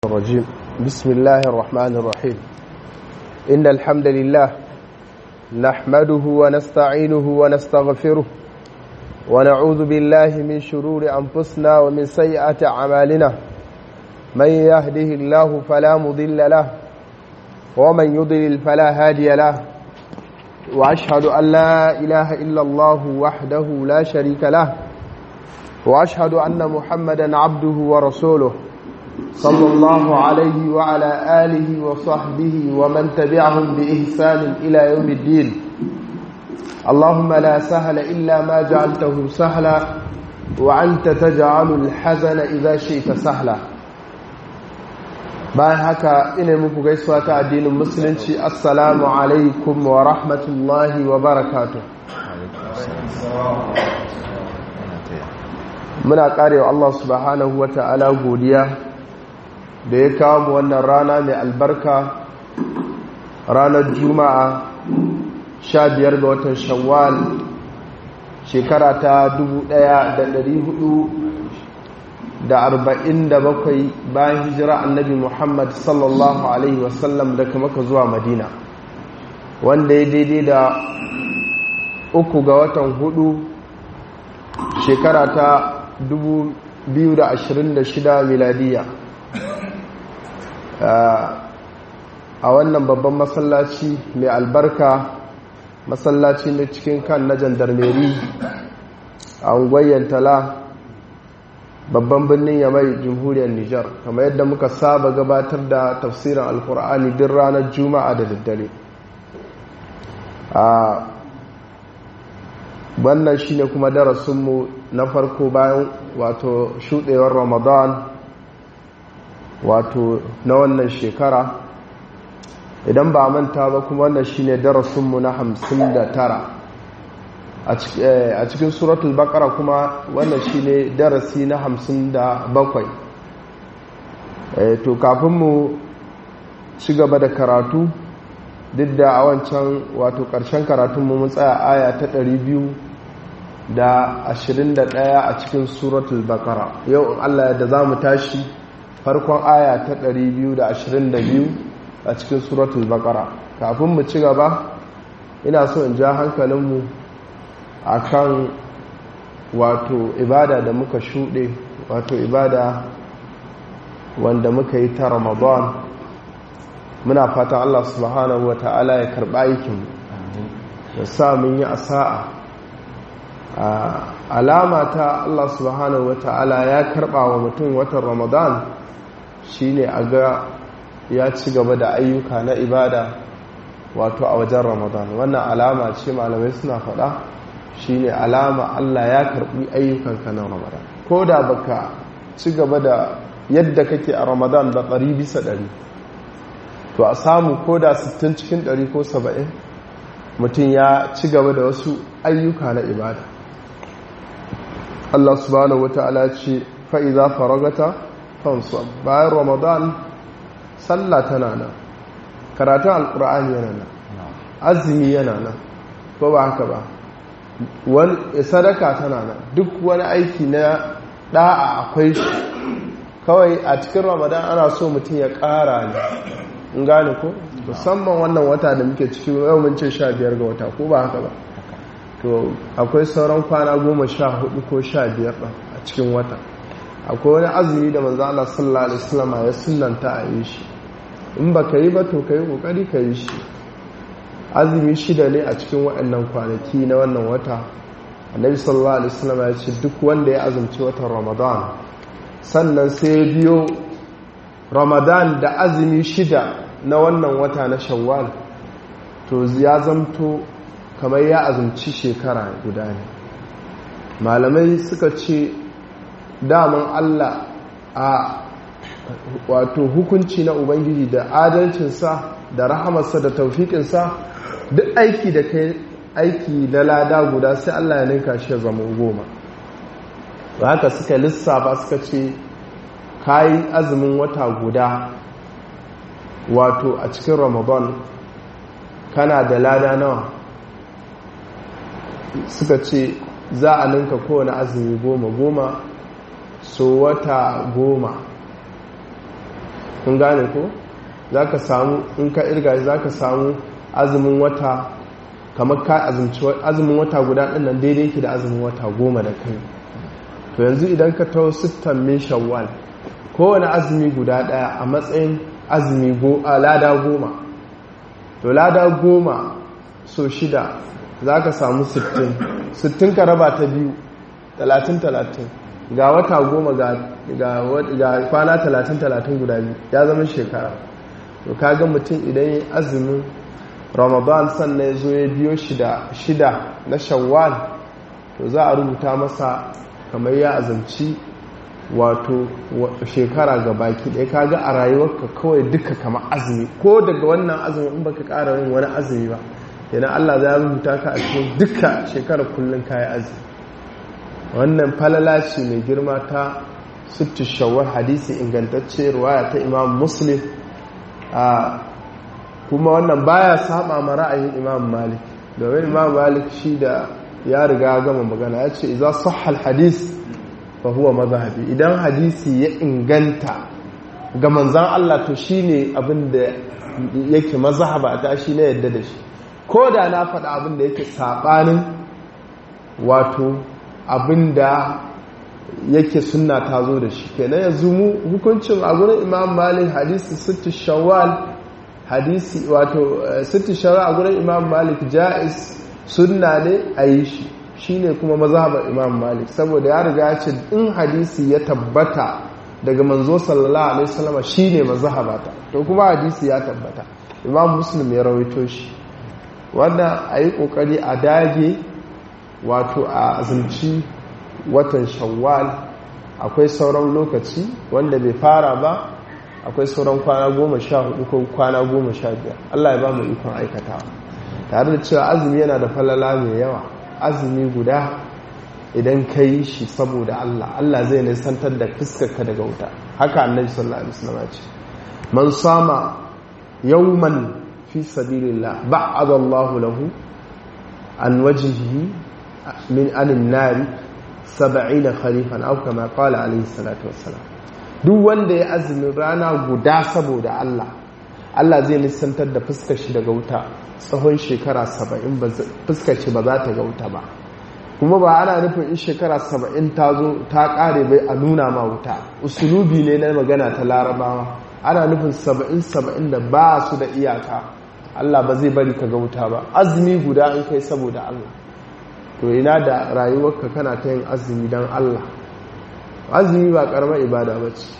الرجيم. بسم الله الرحمن الرحيم. إن الحمد لله نحمده ونستعينه ونستغفره ونعوذ بالله من شرور أنفسنا ومن سيئات أعمالنا. من يهده الله فلا مضل له ومن يضلل فلا هادي له، وأشهد أن لا إله إلا الله وحده لا شريك له، وأشهد أن محمدا عبده ورسوله صلى الله عليه وعلى آله وصحبه ومن تبعهم بإحسان إلى يوم الدين. اللهم لا سهل إلا ما جعلته سهلا وأنت تجعل الحزن إذا شئت سهلا. bayan haka ina muku gaisuwa ta addinin musulunci, assalamu alaikum wa rahmatullahi wa barakatuh. Muna karewa Allah subhanahu wa ta'ala godiya da ya kawo mu wannan rana mai albarka, ranar juma'a 15 ga watan shawwal shekara ta 1447 bayan hijira annabi Muhammad sallallahu alaihi wasallam daga Makka zuwa Madina, wanda ya daidai da 3 ga watan 4 shekara ta 2026 miladiya. A wannan babban masallaci mai albarka, masallaci na cikin kan na jandarmeri a unguwar Tala, babban birnin Yamai, jamhuriyar Nijar, kamar yadda muka saba gabatar da tafsirin alkur'ani duk ranar juma'a da daddare. Wannan shine kuma darasinmu na farko bayan wato shuɗewar Ramadan, wato na wannan shekara. Idan ba manta ba kuma wannan shine darasinmu na 59 a cikin suratul baqara, kuma wannan shine darasi na 57. To kafin mu ci gaba da karatu, duk da a wancan wato ƙarshen karatunmu mun tsaya aya ta 221 a cikin suratul baqara. Yau Allah yadda za mu tashi farkon aya ta 222 a cikin suratul baqara. Kafin mu ci gaba, ina so in ja hankalinmu akan wato ibada da muka shuɗe, wato ibada wanda muka yi ta Ramadan. Muna fatan Allah subhanahu wa ta'ala ya karɓa aikinmu, ya sa mun yi asa'a. Alama ta Allah subhanahu wa ta'ala ya karɓa wa mutum watan Ramadan shine a ga ya ci gaba da ayyuka na ibada wato a wajen Ramadan. Wannan alama ce malamai suna faɗa shine alama Allah ya karɓi ayyukanka na Ramadan. Ko da baka ci gaba da yadda kake a Ramadan da 100%, to a samu ko da 60 cikin 100 ko 70 mutum ya ci gaba da wasu ayyuka na ibada. Allah subhanahu wata'ala ce fa'iza faragata fansab. Bayan Ramadan sallah tana nan, karatun alkur'ani yana nan, azumi yana nan, ko ba haka ba, sadaka tana nan, duk wani aiki na da'a akwai shi. Kawai a cikin Ramadan ana so mutum ya ƙara ne, in gane ko? Musamman wannan wata da muke cikin yau mun ce 15 ga wata, ko ba haka ba, to akwai sauran kwana 14 ko 15 a cikin wata. Akwai wani azumi da manzo Allah sallallahu alaihi wasallam ya sunnanta a yi shi. In baka yi ba to kai kokari ka yi shi. Azumi 6 ne a cikin waɗannan kwanaki na wannan wata. Annabi sallallahu alaihi wasallam ya ce duk wanda ya azumci watan Ramadan sannan sai ya biyo Ramadan da azumi 6 na wannan wata na Shawwal, to ya zamto kamar ya azumci shekara guda ne. Malamai suka ce daman Allah a wato hukunci na Ubangiji da adalcinsa da rahamarsa da taufiƙinsa, duk aiki da kai aiki na lada guda sai Allah ya ninka shi ya zama 10. Haka suka lissafa suka ce kayi azumin wata guda wato a cikin Ramadan kana da lada nawa? Suka ce za a ninka kowane azumi 10 so wata 10 kun gane ko za ka samu in ka irga za ka samu azumin wata kamar ka azumci azumin wata guda ɗin nan daidai ki da azumin wata 10 da kai. To yanzu idan ka taho sittan min shawwal kowane azumi guda ɗaya a matsayin azumi lada 10, to lada 10 so 6 za ka samu 60 ka raba ta biyu 30 ga wata 10 ga kwana 30 guda biyu ya zama shekara. to kaga mutum idan yi azumin ramadan sannan ya zo ya biyo shida na shawwal to za a rubuta masa kamar ya azumci wato shekara ga baki ɗaya. kaga a rayuwarka kawai duka kamar azumi, ko daga wannan azumi in baka ƙara yin wani azumi ba yana Allah za rubuta ka a cikin duka shekarar kullum kayi azumi. wannan falala ce mai girma ta sittu shawwal, hadisi ingantacce ruwaya ta Imam Muslim. kuma wannan baya saba ma ra'ayin Imam Malik, domin Imam Malik shi da ya riga gama magana ya ce idza sahha al-hadith fa huwa madhhabi. idan hadisi ya inganta ga manzon Allah to shine abin da yake mazhaba ta, shi ne yadda da shi, ko da na faɗa abin da yake sabanin wato abin da yake sunna ta zo da shi. kenan yanzu mu hukuncin a gurin Imam Malik hadisi sittu shawwal, hadisi wato sittu shawwal a gurin Imam Malik jaiz, sunna ne a yi shi, shine kuma mazhabar Imam Malik, saboda ya riga ya ce in hadisi ya tabbata daga manzo sallallahu alaihi wasallam shine mazhabata, to kuma hadisi ya tabbata Imam Muslim ya rawaito shi. wanda ayi kokari a dage wato a azumci watan shawwal, akwai sauran lokaci wanda bai fara ba, akwai sauran kwana 14 ko kwana 15. Allah ya ba mu ikon aikatawa, tare da cewa azumi yana da falala mai yawa. azumi guda idan ka yi shi saboda Allah, Allah zai nisantar da fuskarka daga wuta. haka annabi sallallahu alaihi wasallam ce man sama yawman fi sabilillah ba'ada Allahu lahu an wajhihi min anin nari 70 khalifan aw kama qala alaihi salatu wassalam. duk wanda ya azumi rana guda saboda Allah, Allah zai nisantar da fuskar shi daga wuta tsawon shekara 70, fuskar shi ba za ta ga wuta ba. kuma ba ana nufin in shekara 70 ta zo ta kare bai a nuna ma wuta, usulubi ne na magana ta larabawa. ana nufin 70 da ba su da iyaka, Allah ba zai bari ka ga wuta ba. azumi guda in kai saboda Allah, to ina da rayuwarka kana ta yin azumi don Allah. azumi ba karamar ibada ba ce,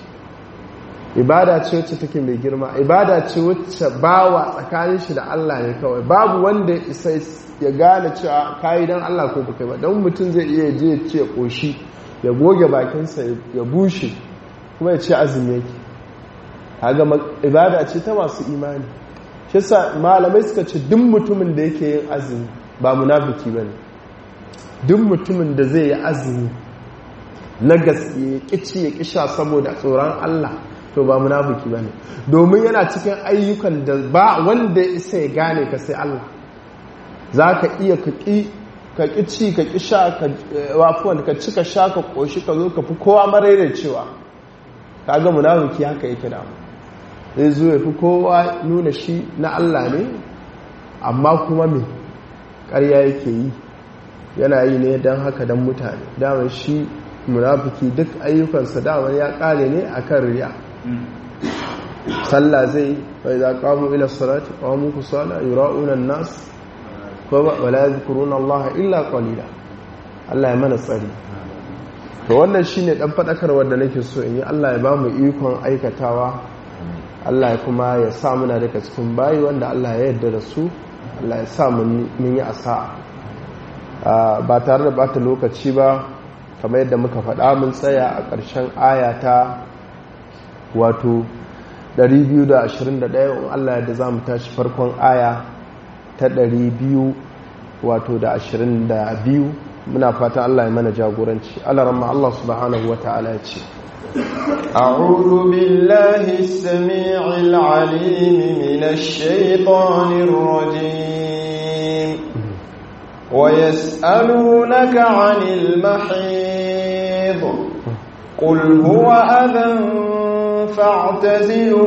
ibada ce wacce take mai girma, ibada ce wacce bawa tsakanin shi da Allah ne kawai. babu wanda isa ya gane cewa kayi don Allah ko ba kai ba, don mutum zai iya je ce koshi ya goge bakinsa ya bushe kuma ya ce azumi yake. kaga ibada ce ta masu imani. shi yasa malamai suka ce duk mutumin da yake yin azumi ba munafiki bane. duk mutumin da zai yi azumi na gaske ya kici ya kisha saboda tsoron Allah to ba munafiki bane, domin yana cikin ayyukan da ba wanda isa ya gane ka sai Allah. zaka iya ka kici ka kisha ka wafuwan ka cika sha ka koshi ka zo ka fi kowa maraice cewa. kaga munafiki haka yake da mu, zai zo ya fi kowa nuna shi na Allah ne, amma kuma me ƙarya yake yi, yana yi ne don haka don mutane. damar shi munafiki duk ayyukansa damar ya ƙare ne a kan riya. sallah zai bai za ƙamu ila salati ƙamu ku sala yura'unan nas wala yadhkuruna Allah illa qalila. Allah ya mana tsari. to wannan shine dan fadakarwar da nake so in yi. Allah ya ba mu ikon aikatawa, Allah ya kuma ya sa muna daga cikin bayi wanda Allah ya yarda da su, Allah ya sa mun yi asa. ba tare da bata lokaci ba, kamar yadda muka faɗa mun tsaya a ƙarshen ayata wato 221. Allah yadda za mu tashi farkon aya ta 200 wato da 22. muna fata Allah ya mana jagoranci. Allah ramma Allah subhanahu wa ta'ala ya ce أعوذ بالله السميع العليم من الشيطان الرجيم ويسألونك عن المحيض قل هو أذى فاعتزلوا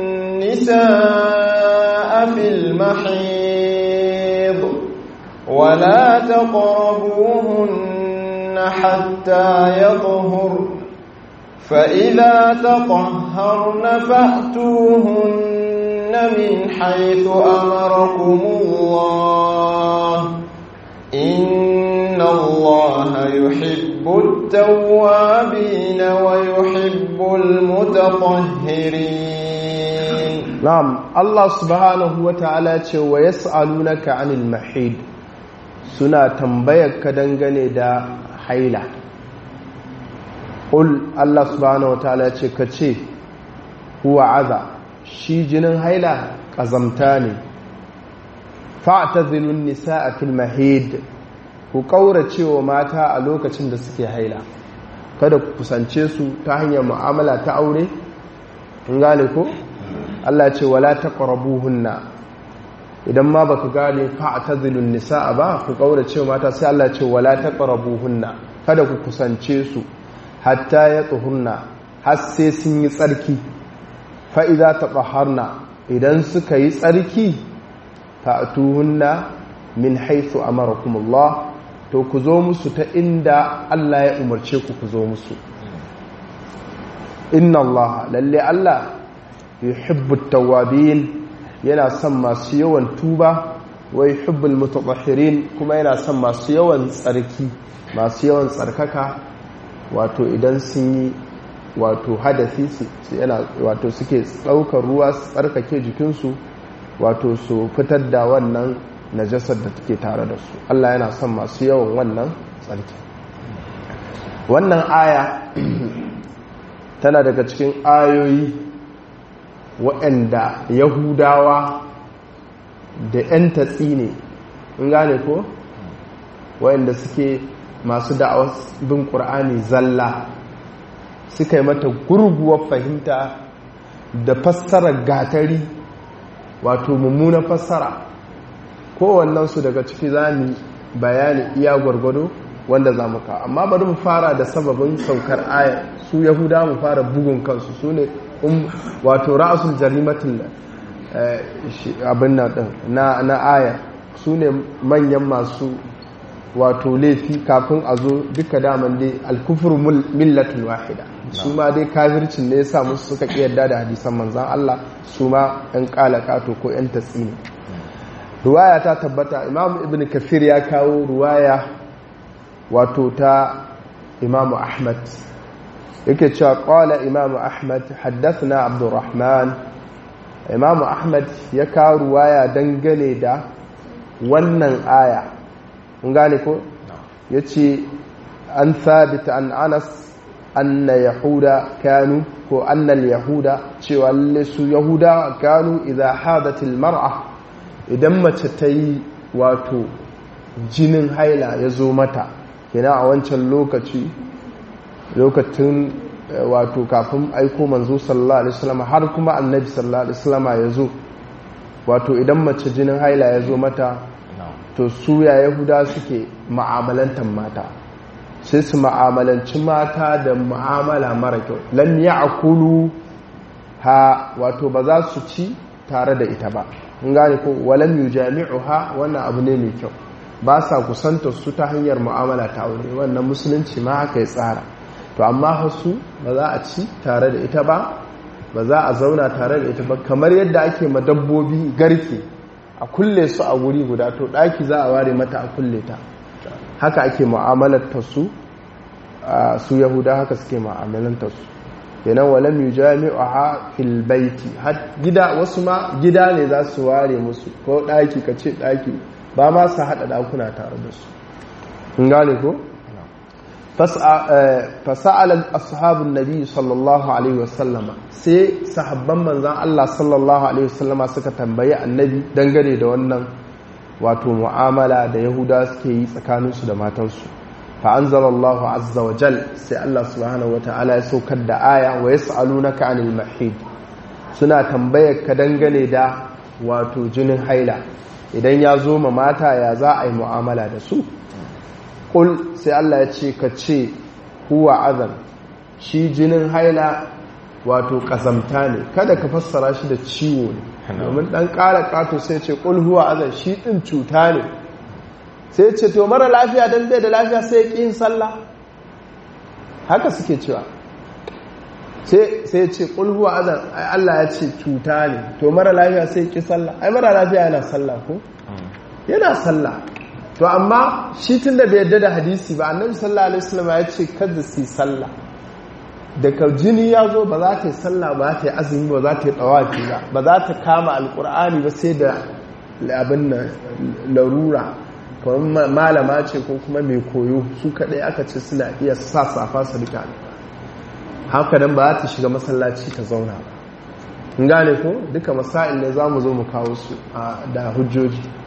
النساء في المحيض ولا تقربوهن حتى يطهرن فإذا تطهرن فأتوهن من حيث أمركم الله إن الله يحب التوابين ويحب المتطهرين. نعم الله سبحانه وتعالى ويسألونك عن المحيض سنة تنبيك دنغني دا حيلة قل الله سبحانه وتعالى كتشي هو عذا شي جنن حيلة قزمتاني فاعتزلوا النساء في المحيض ku kaurace wa mata a lokacin da suke haila kada ku kusance su ta hanyar mu'amala ta aure in gane ko Allah ce wala taqrabuhunna idan ma baka gane fa'tazilun nisaa ba ku kaurace wa mata sai Allah ce wala taqrabuhunna kada ku kusance su hatta yatuhunna har sai sun yi tsarki fa idza tatahharna idan suka yi tsarki fa'tuhunna min haythu amarakumullah to ku zo musu ta inda Allah ya umarce ku zo musu inna Allah lalle Allah yuhibbut tawwabin yana son masu yawan tuba wa yuhibbul mutatahhirin kuma yana son masu yawan tsarki masu yawan tsarkaka wato idan sun yi wato hadasi yana wato suke tsaukar ruwa su tsarkake jikinsu wato su fitar da wannan najasar da take tare da su Allah yana son masu yawan wannan tsarki wannan aya tana daga cikin ayoyi waɗanda yahudawa da 'yan tatsi ne in gane ko waɗanda suke masu da'awar bin ƙur'ani zalla suka yi mata gurguwar fahimta da fassarar gatari wato mummunan fassara kowannensu daga ciki za mu bayani iya gwargwado wanda za mu kawo amma bari mu fara da sababin saukar aya su yahuda mu fara bugun kansu su ne wato ra'asul jarimatin abin nan din na aya su ne manyan masu wato laifi kafin a zo duka daman dai alkufur millatul wahida su ma dai kafircin ne ya sa musu suka kiyarda da hadisan manzan Allah su ma 'yan kalakato ko 'yan tatsini ruwaya ta tabbata imam ibn kafir ya kawo ruwaya wato ta imam ahmad yake cewa qala imam ahmad haddathna abdurrahman imam ahmad ya kawo ruwaya dangane da wannan aya kun gane ko yace an thabit an anas anna yahuda kanu ko anna al-yahuda cewa su yahuda kanu idha hadatil mar'a idan mace ta yi wato jinin haila ya zo mata kina a wancan lokacin wato kafin aiko manzo sallallahu alaihi wasallam har kuma annabi sallallahu alaihi wasallam ya zo wato idan mace jinin haila ya zo mata to su ya yahuda suke ma'amalantar mata sai su ma'amalanci mata da mu'amala mara kyau lam ya'kulu ha wato ba za su ci tare da ita ba in gane ko walam yujami'uha wannan abu ne mai kyau ba sa kusanta su ta hanyar mu'amala ta aure wannan musulunci ma haka ya tsara to amma hasu ba za a ci tare da ita ba ba za a zauna tare da ita ba kamar yadda ake ma dabbobi garke a kulle su a wuri guda to daki za a ware mata a kulle ta haka ake mu'amalar ta su yahuda haka suke mu'amalar ta su kenan walam yujami'uha fil baiti har gida wasu ma gida ne za su ware musu ko daki kace daki ba ma su hada dakuna tare da su kun gane ko fasa'ala ashabun nabi sallallahu alaihi wasallama sai sahabban manzon Allah sallallahu alaihi wasallama suka tambayi annabi dangane da wannan wato mu'amala da yahuda suke yi tsakaninsu da matansu فأنزل الله عز وجل سي الله سبحانه وتعالى يسوكر دا آية ويسألونك عن المحيد سنة تنبيك كدنغني دا واتو جنن حيلة إذن يازوم ماتا يازاعي معاملة دا سو قل سي الله يتشي كتشي هو عذن شي جنن حيلة wato kazamta ne, kada ka fassara shi da ciwo ne, domin dan ƙara ƙato sai ce qul huwa azan, shi din cuta ne, sai ce to mara lafiya dan bai da lafiya sai ya ƙi yin sallah, haka suke cewa, sai ce qul huwa azan, ai Allah ya ce cuta ne, to mara lafiya sai ya ƙi sallah, ai mara lafiya yana sallah ko yana sallah. To amma shi tun da bai yarda da hadisi ba, annabi sallallahu alaihi wasallam ya ce kada su yi sallah, daga jini ya zo ba za ta yi sallah ba, za ta yi azumi ba, za ta yi tawafi ba za ta kama alkur'ani ba sai da abin nan larura, kuma malama ce ko kuma mai koyo, su kadai aka ce suna iya sa safa su rika, haka nan ba za ta shiga masallaci ta zauna ba. In gane ko duka masail ne za mu zo mu kawo su da hujjoji.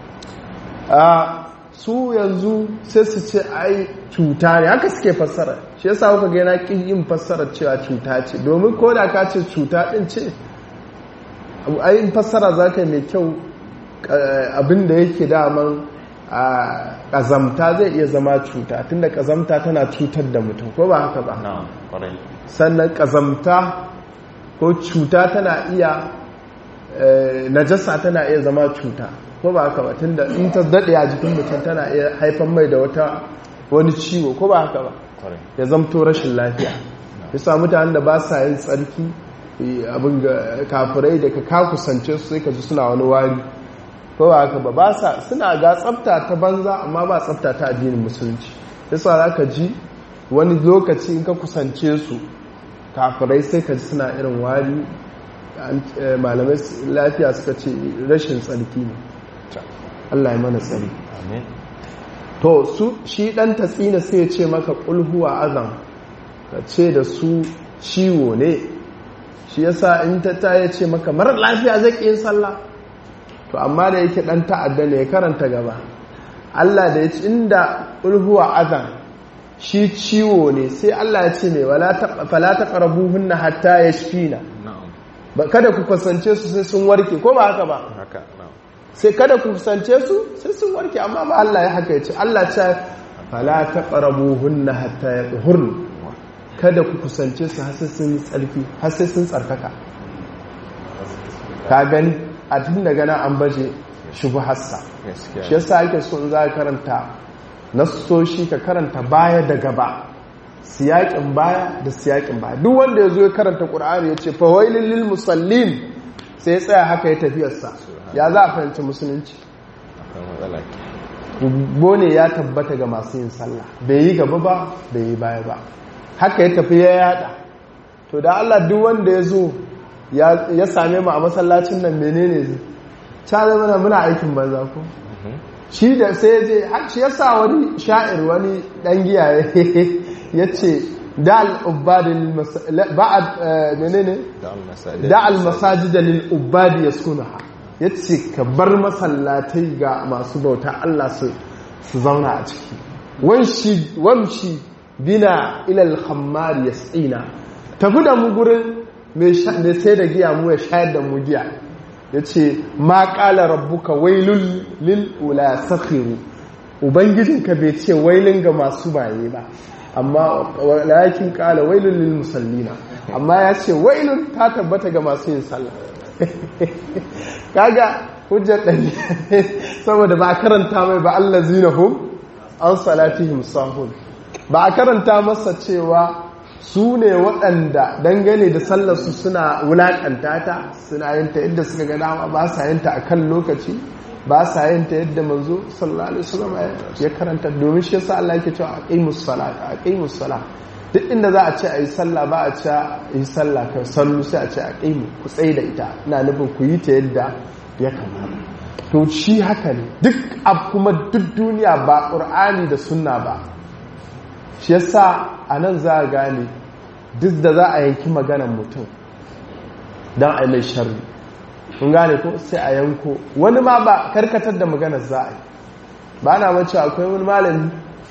Su yanzu sai su ce ai cuta ne, haka suke fassara, shi yasa kuka ga yana kin yin fassara cewa cuta ce, domin ko da ka ce cuta din ce, ai in fassara za ka yi mai kyau, abinda yake daman ƙazamta zai iya zama cuta, tunda ƙazamta tana cutar da mutum, ko ba haka ba? Sannan ƙazamta ko cuta tana iya, najasa tana iya zama cuta, ko ba haka ba, tunda in ta daɗe a jikin mutum tana iya haifan mai da wani ciwo, ko ba haka ba, ya zamto rashin lafiya. Yasa mutanen da ba sa yin tsarki, abin ga kafirai da ka kusance su sai ka ji suna wani wari, ko ba haka ba sa, suna ga tsafta ta banza amma ba tsafta ta addinin musulunci. Yasa za ka ji wani lokaci in ka kusance su kafirai sai ka ji suna irin wari, malamai lafiya suka ce rashin tsarki ne. Allah ya mana tsari. To su shi dan tatsina sai ya ce maka qul huwa azam, ka ce da su ciwo ne, shi yasa in ta ya ce maka mara lafiya zai ƙi yin sallah. To amma da yake dan ta'adda ne ya karanta gaba, Allah da ya ce inda qul huwa azam shi ciwo ne, sai Allah ya ce ne fala taqrabuhunna hatta yashfina, kada ku kusance su sai sun warke, ko ba haka ba? Sai kada ku kusance su sai sun warke, amma ba Allah ya haka ya ce, Allah ce fala taqrabuhunna hatta yatahurna, kada ku kusance su har sai sun tsarki, har sai sun tsarkaka. Ka gani a tun daga nan an baje shubhassa, shi yasa ake so in za ka karanta nassoshi ka karanta baya da gaba, siyakin baya da siyakin baya. Duk wanda ya zo ya karanta Qur'ani ya ce fa wailil lil musallin, sai ya tsaya haka ya tafiyarsa, ya za a fahimci musulunci? Bone ya tabbata ga masu yin sallah, bai yi gaba ba bai yi baya ba, haka ya tafi ya yada. To da Allah duk wanda ya zo ya same mu a masallacin nan menene zai cale mana muna aikin banza ko? Shi da sai je shi yasa wani sha'ir, wani dan giya ya ce da al-ubadil ba'ad menene da al-masajid lil ubadi yaskunaha, yace ka bar masallatai ga masu bauta Allah su zauna a ciki. Wamshi bina ila al-khammar yas'ina, tafi da mu gurin mai sai da giya mu ya shayar da mu giya. Yace ma qala rabbuka wailul lil ula sakhiru, ubangijinka bai ce wailin ga masu baye ba, amma walakin qala wailul lil musallina, amma ya ce wailun ta tabbata ga masu yin sallah. Kaga hujjar dan saboda ba karanta mai ba allazina hum an salatihim sahun, ba karanta masa cewa su ne waɗanda dangane da sallarsu suna wulaƙanta ta, suna yin ta yadda suka ga dama, ba sa yin ta a kan lokaci, ba sa yin ta yadda manzo sallallahu alaihi wasallam ya karanta. Domin shi yasa Allah yake cewa aqimus salat, duk inda za a ce ayi sallah ba a ce yi sallah kai sallu, sai a ce aqimu, ku tsaye da ita, ina nufin ku yi ta yadda ya kamata. To shi haka ne, duk kuma duk duniya ba Qur'ani da sunna ba. Shi yasa a nan za a gane duk da za a yanki maganar mutum don a yi mai sharri, kun gane ko sai a yanko wani ma ba karkatar da maganar za a yi. Ba na mace akwai wani malami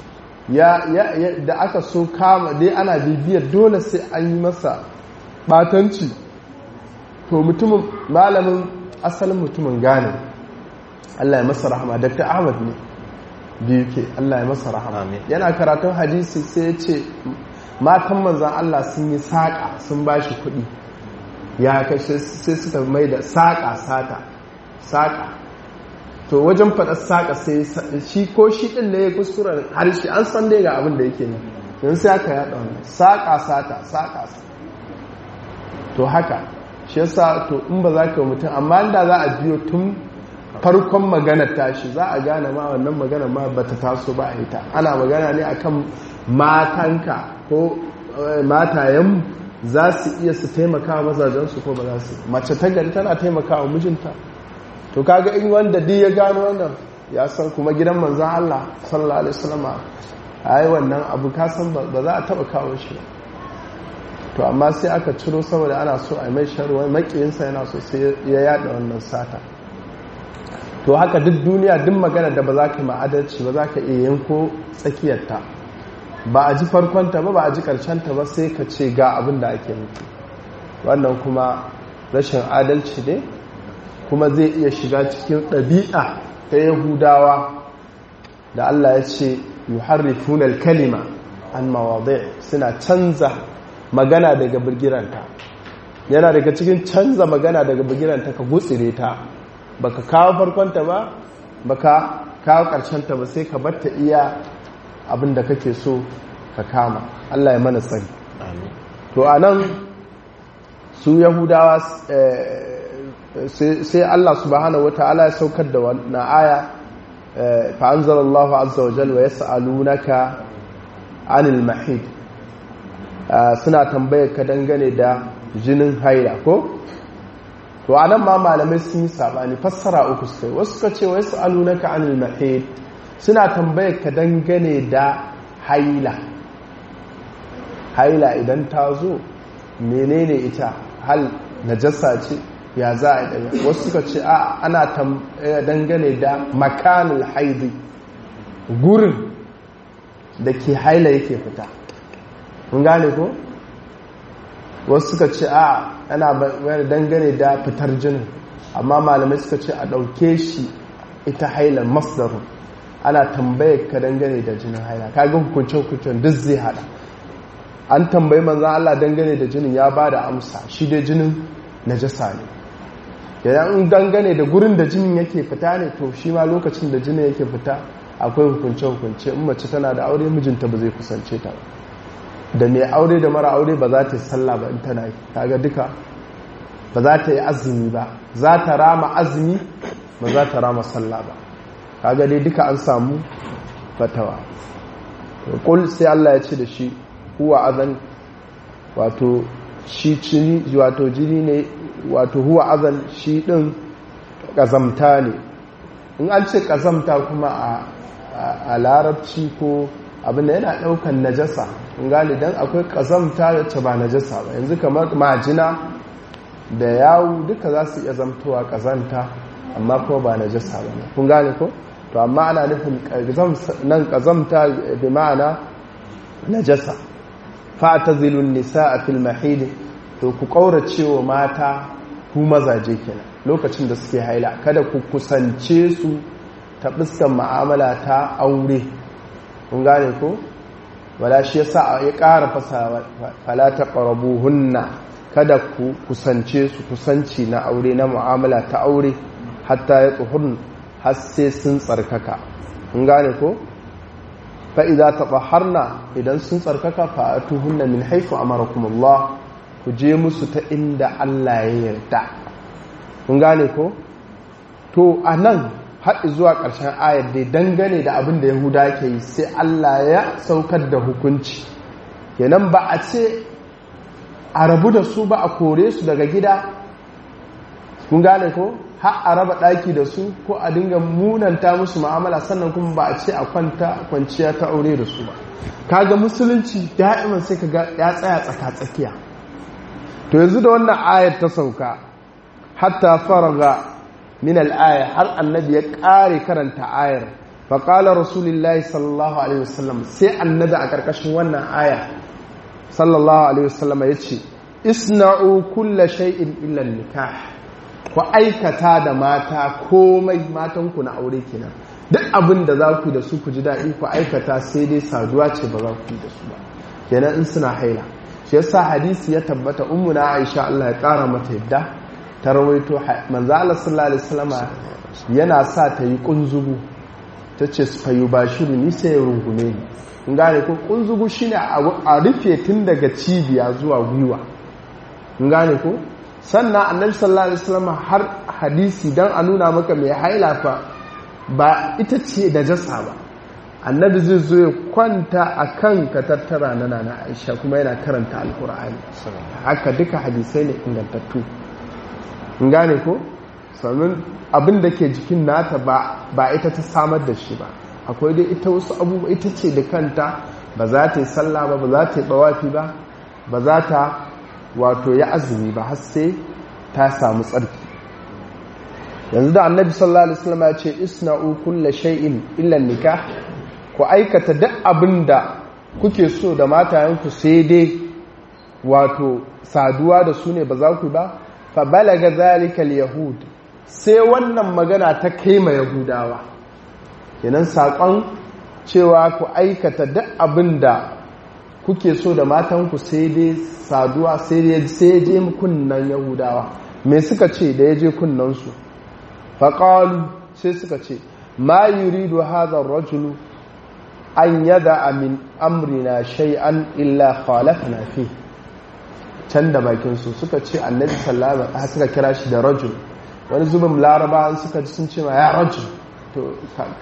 da aka so kama dai ana bibiyar dole sai an yi masa batanci. To mutumin malamin asalin mutumin gane, Allah ya masa rahama, Dr. Ahmad ne biyu ke, Allah ya masa rahama. Yana karatun hadisi sai ya ce matan manzan Allah sun yi saƙa sun ba shi kuɗi ya kashe sai suka mai da saƙa saƙa to wajen faɗar saƙa sai shi ko shi ɗin da ya kuskuren harshe an san dai ga abin da yake ne don sai aka yaɗa wannan saƙa to haka shi yasa to in ba za ka yi mutum amma da za a biyo tun farkon magana tashi za a gane ma wannan magana ma ba ta taso ba a ita ana magana ne akan matanka ko matayen za su iya su taimaka wa mazajensu ko ba za su mace ta gari tana taimaka wa mijinta to kaga in wanda duk ya gano wannan ya san kuma gidan manzon Allah sallallahu alaihi wasallam ai wannan abu ka san ba za a taba kawo shi to amma sai aka ciro saboda ana so a mai sharwa makiyinsa yana so sai ya yada wannan sata to haka duk duniya duk magana da ba za ka ma'adarci ba za ka iya yanko tsakiyarta ba a ji farkonta ba a ji ta ba sai ka ce ga abin da ake nufi wannan kuma rashin adalci ne kuma zai iya shiga cikin ɗabi'a ta yahudawa da Allah ya ce yuharrifuna al-kalima an mawadi' suna canza magana daga bigiranta yana daga cikin canza magana daga bigiranta ka gutsire ta baka kawo farkonta ba baka kawo ta ba sai ka batta iya abin da kake so ka kama Allah ya mana tsari to anan su yahudawa sai Allah subhanahu wataala ya saukar da wannan aya fa anzalallahu azza wa jalla yas'alunaka anil mahid suna tambayar ka dangane da jinin haila ko to anan ma malamai sun yi sabani fassara uku sai wasu suka ce wai sa'alunaka anil mahid suna tambayar ka dangane da haila idan ta zo menene ita hal najasa ce ya za a daya wasu suka ce ana dangane da makanul haidi gurin da ke haila yake fita mun gane ko wasu suka ce ana dangane da fitar jinin amma malamai suka ce a ɗauke shi ita hailar masdaru ana tambayar ka dangane da jinin haila kaga hukuncin duk zai hada an tambayi manzan Allah dangane da jinin ya ba da amsa shi dai jinin najasa ne idan in dangane da gurin da jinin yake fita ne to shi ma lokacin da jinin yake fita akwai hukunce in mace tana da aure mijinta ba zai kusance ta ba da mai aure da mara aure ba za ta yi sallah ba in tana yi kaga duka ba za ta yi azumi ba za ta rama azumi ba za ta rama sallah ba kaga dai duka an samu fatawa kul sai Allah ya ce da shi huwa azan wato shi jini wato jini ne wato huwa azan shi din kazamta ne in an ce kazamta kuma a larabci ko abin da yana daukan najasa in gane dan akwai kazamta wacce ba najasa ba yanzu kamar majina da yawu duka za su iya zamtowa kazanta amma kuma ba najasa ba ne kun gane ko to amma ana nufin nan kazamta bi ma'ana najasa fa'tazilun nisaa fil mahid to ku kaurace wa mata ku mazaje kenan lokacin da suke haila kada ku kusance su ta fuskan mu'amala ta aure kun gane ko wala shi yasa ya ƙara fasawa fala taqrabuhunna kada ku kusance su kusanci na aure na mu'amala ta aure hatta ya tsuhun har sai sun tsarkaka kun gane ko fa idza tatahharna idan sun tsarkaka fa atuhunna min haythu amarakumullah ku je musu ta inda Allah ya yarda kun gane ko to anan har zuwa ƙarshen ayar dai dangane da abin da Yahuda ke yi sai Allah ya saukar da hukunci kenan ba a ce a rabu da su ba a kore su daga gida kun gane ko har a raba ɗaki da su ko a dinga munanta musu mu'amala sannan kuma ba a ce a kwanciya ta aure da su ba kaga musulunci da'iman sai kaga ya tsaya tsaka-tsakiya to yanzu da wannan ayar ta sauka hatta faraga min al-aya har annabi ya ƙare karanta ayar fa qala rasulullahi sallallahu alaihi wasallam sai annabi a ƙarƙashin wannan aya sallallahu alaihi wasallam yace isna'u kulla shay'in illa nikah ku aikata da mata komai matanku na aure kenan duk abin da za ku da su ku ji daɗi ku aikata sai dai saduwa ce ba za ku yi da su ba kenan in suna haila. Shi yasa hadisi ya tabbata ummuna Aisha Allah ya kara mata yadda ta rawaito manzo Allah sallallahu alaihi wasallama yana sa ta yi kunzugu tace fayu bashiru ni sai rungume ni. In gane ko kunzugu shine a rufe tun daga cibiya zuwa gwiwa. In gane ko sannan annabi sallallahu alaihi wasallama har hadisi dan a nuna maka mai haila fa ba ita ce da jasa ba, annabi zai zo ya kwanta a kan ka tattara na nana Aisha kuma yana karanta alkur'ani. Haka duka hadisai ne ingantattu. In gane ko sannan abin da ke jikin nata ba ita ta samar da shi ba, akwai dai ita wasu abubuwa ita ce da kanta ba za ta yi sallah ba za ta yi bawafi ba za ta wato ya azumi ba har sai ta samu tsarki. Yanzu da annabi sallallahu alaihi wasallam ya ce isna'u kulla shay'in illa nikah, ku aikata duk abin da kuke so da matayenku sai dai wato saduwa da su ne ba za ku ba. Fa balaga zalika al-yahud, sai wannan magana ta kai ma yahudawa. Kenan sakon cewa ku aikata duk abin da kuke so da matanku sai dai saduwa sai je kunnan yahudawa. Me suka ce da ya je kunnan su? Faƙalu sai suka ce ma yuridu hadha ar-rajulu an yada min amrina shay'an illa khalafna fi. Can da bakin su suka ce annabi sallallahu alaihi wasallam suka kira shi da rajul. Wani zubin laraba suka ji sun ce ma ya rajul, to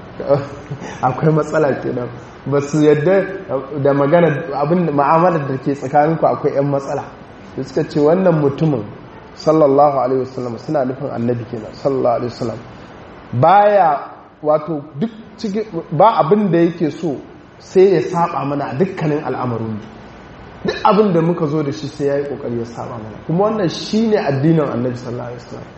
akwai matsala kenan, ba su yadda da magana abin mu'amalar da ke tsakaninku akwai yan matsala. Da suka ce wannan mutumin sallallahu alaihi wasallam suna nufin annabi kenan sallallahu alaihi wasallam baya wato duk cikin ba abin da yake so sai ya saba mana a dukkanin al'amarin. Duk abin da muka zo da shi sai yayi kokari ya saba mana, kuma wannan shine addinin annabi sallallahu alaihi wasallam.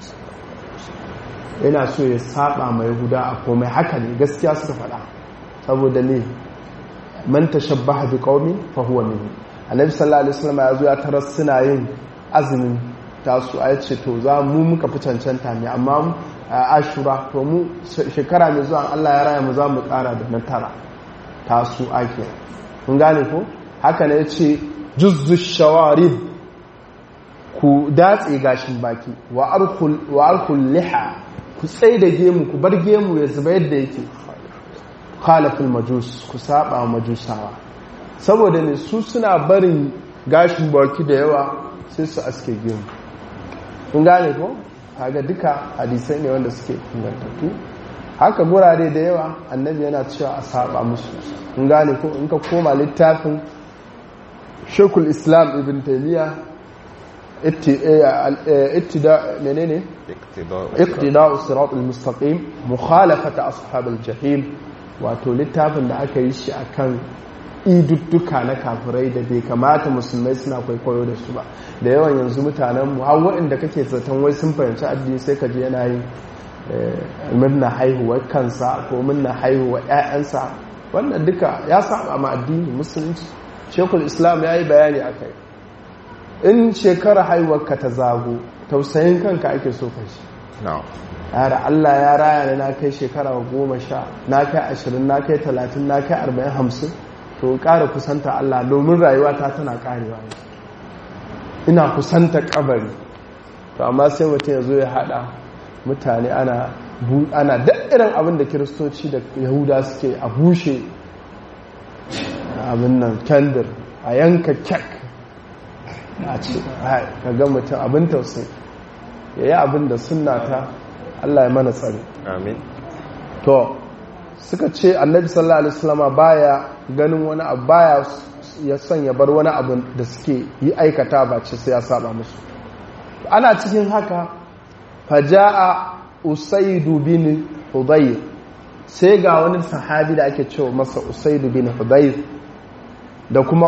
Yana so ya saba mai Yahuda a komai. Haka ne gaskiya suka faɗa, saboda ne man tashabbaha bi qaumin fa huwa minhum. Annabi sallallahu alaihi wasallam ya zo ya tarar suna yin azumin tasu a yace to za mu muka fi cancanta ne, amma ashura to mu shekara mai zuwa Allah ya raya mu za mu kara da na tara tasu ake. kun gane ko haka ne yace juzzu shawarib, ku datse gashin baki, wa arkul liha, ku tsaye da gemu, ku bar gemu ya zuba yadda yake. khalaful majus, ku saba majusawa, saboda ne su suna barin gashin baki da yawa sai su aske gemu. kun gane ko kaga duka hadisai ne wanda suke ingantattu. haka gurare da yawa annabi yana cewa a saba musu. kun gane ko in ka koma littafin Sheikhul Islam Ibn Taymiyyah iqtida'u sirat al-mustaqim mukhalafata ashab al-jahim, wato littafin da aka yi shi akan idudduka na kafirai da bai kamata musulmai suna kwaikwayo da su ba. da yawan yanzu mutanenmu har waɗanda kake zaton wai sun fahimci addini sai ka je yana yin murna haihuwar kansa ko murna haihuwar 'ya'yansa. wannan duka ya saba ma addini musulunci. Sheikhul Islam ya yi bayani a kai. in shekara haihuwarka ta zago tausayin kanka ake so ka shi. yara Allah ya raya na kai shekara 10, na kai 20, na kai 30, na kai 40, 50, to ƙara kusanta Allah domin rayuwata tana ƙarewa. ina kusanta kabari. to amma sai mutum ya zo ya haɗa mutane ana da irin abin da kiristoci da yahuda suke, a bushe abin nan kendir, a yanka kek, a ce ka ga mutum abin tausayi ya yi abin da sunna ta Allah ya mana tsari. amin. to suka ce annabi sallallahu alaihi wasallam baya ganin wani abu, baya ya son ya bar wani abu da suke yi aikata ba ce sai ya saba musu. ana cikin haka faja'a usaidu bin hudayr, sai ga wani sahabi da ake cewa masa usaidu bin hudayr da kuma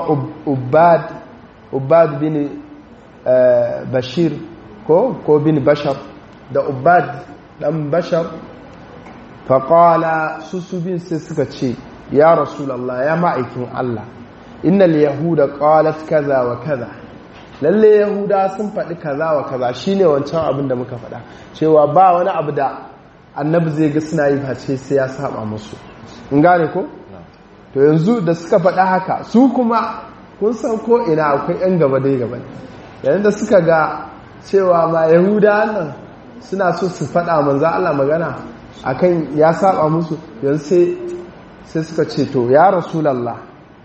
ubad bin bashir ko bin bashar da ubad dan bashar. faƙala su bin sai suka ce ya rasulallah, ya ma'aikin Allah, innal yahuda qalat kaza wa kaza, lalle yahuda sun faɗi kaza wa kaza. shine wancan abin da muka faɗa cewa ba wani abu da annabi zai ga suna yi face sai ya saba musu. in gane ko to yanzu da suka faɗa haka, su kuma kun san ko ina akwai yan gaba dai gaba yayin da suka ga cewa ma yahuda nan suna so su faɗa manzo Allah magana akan ya saba musu yanzu sai suka ce to ya rasulullah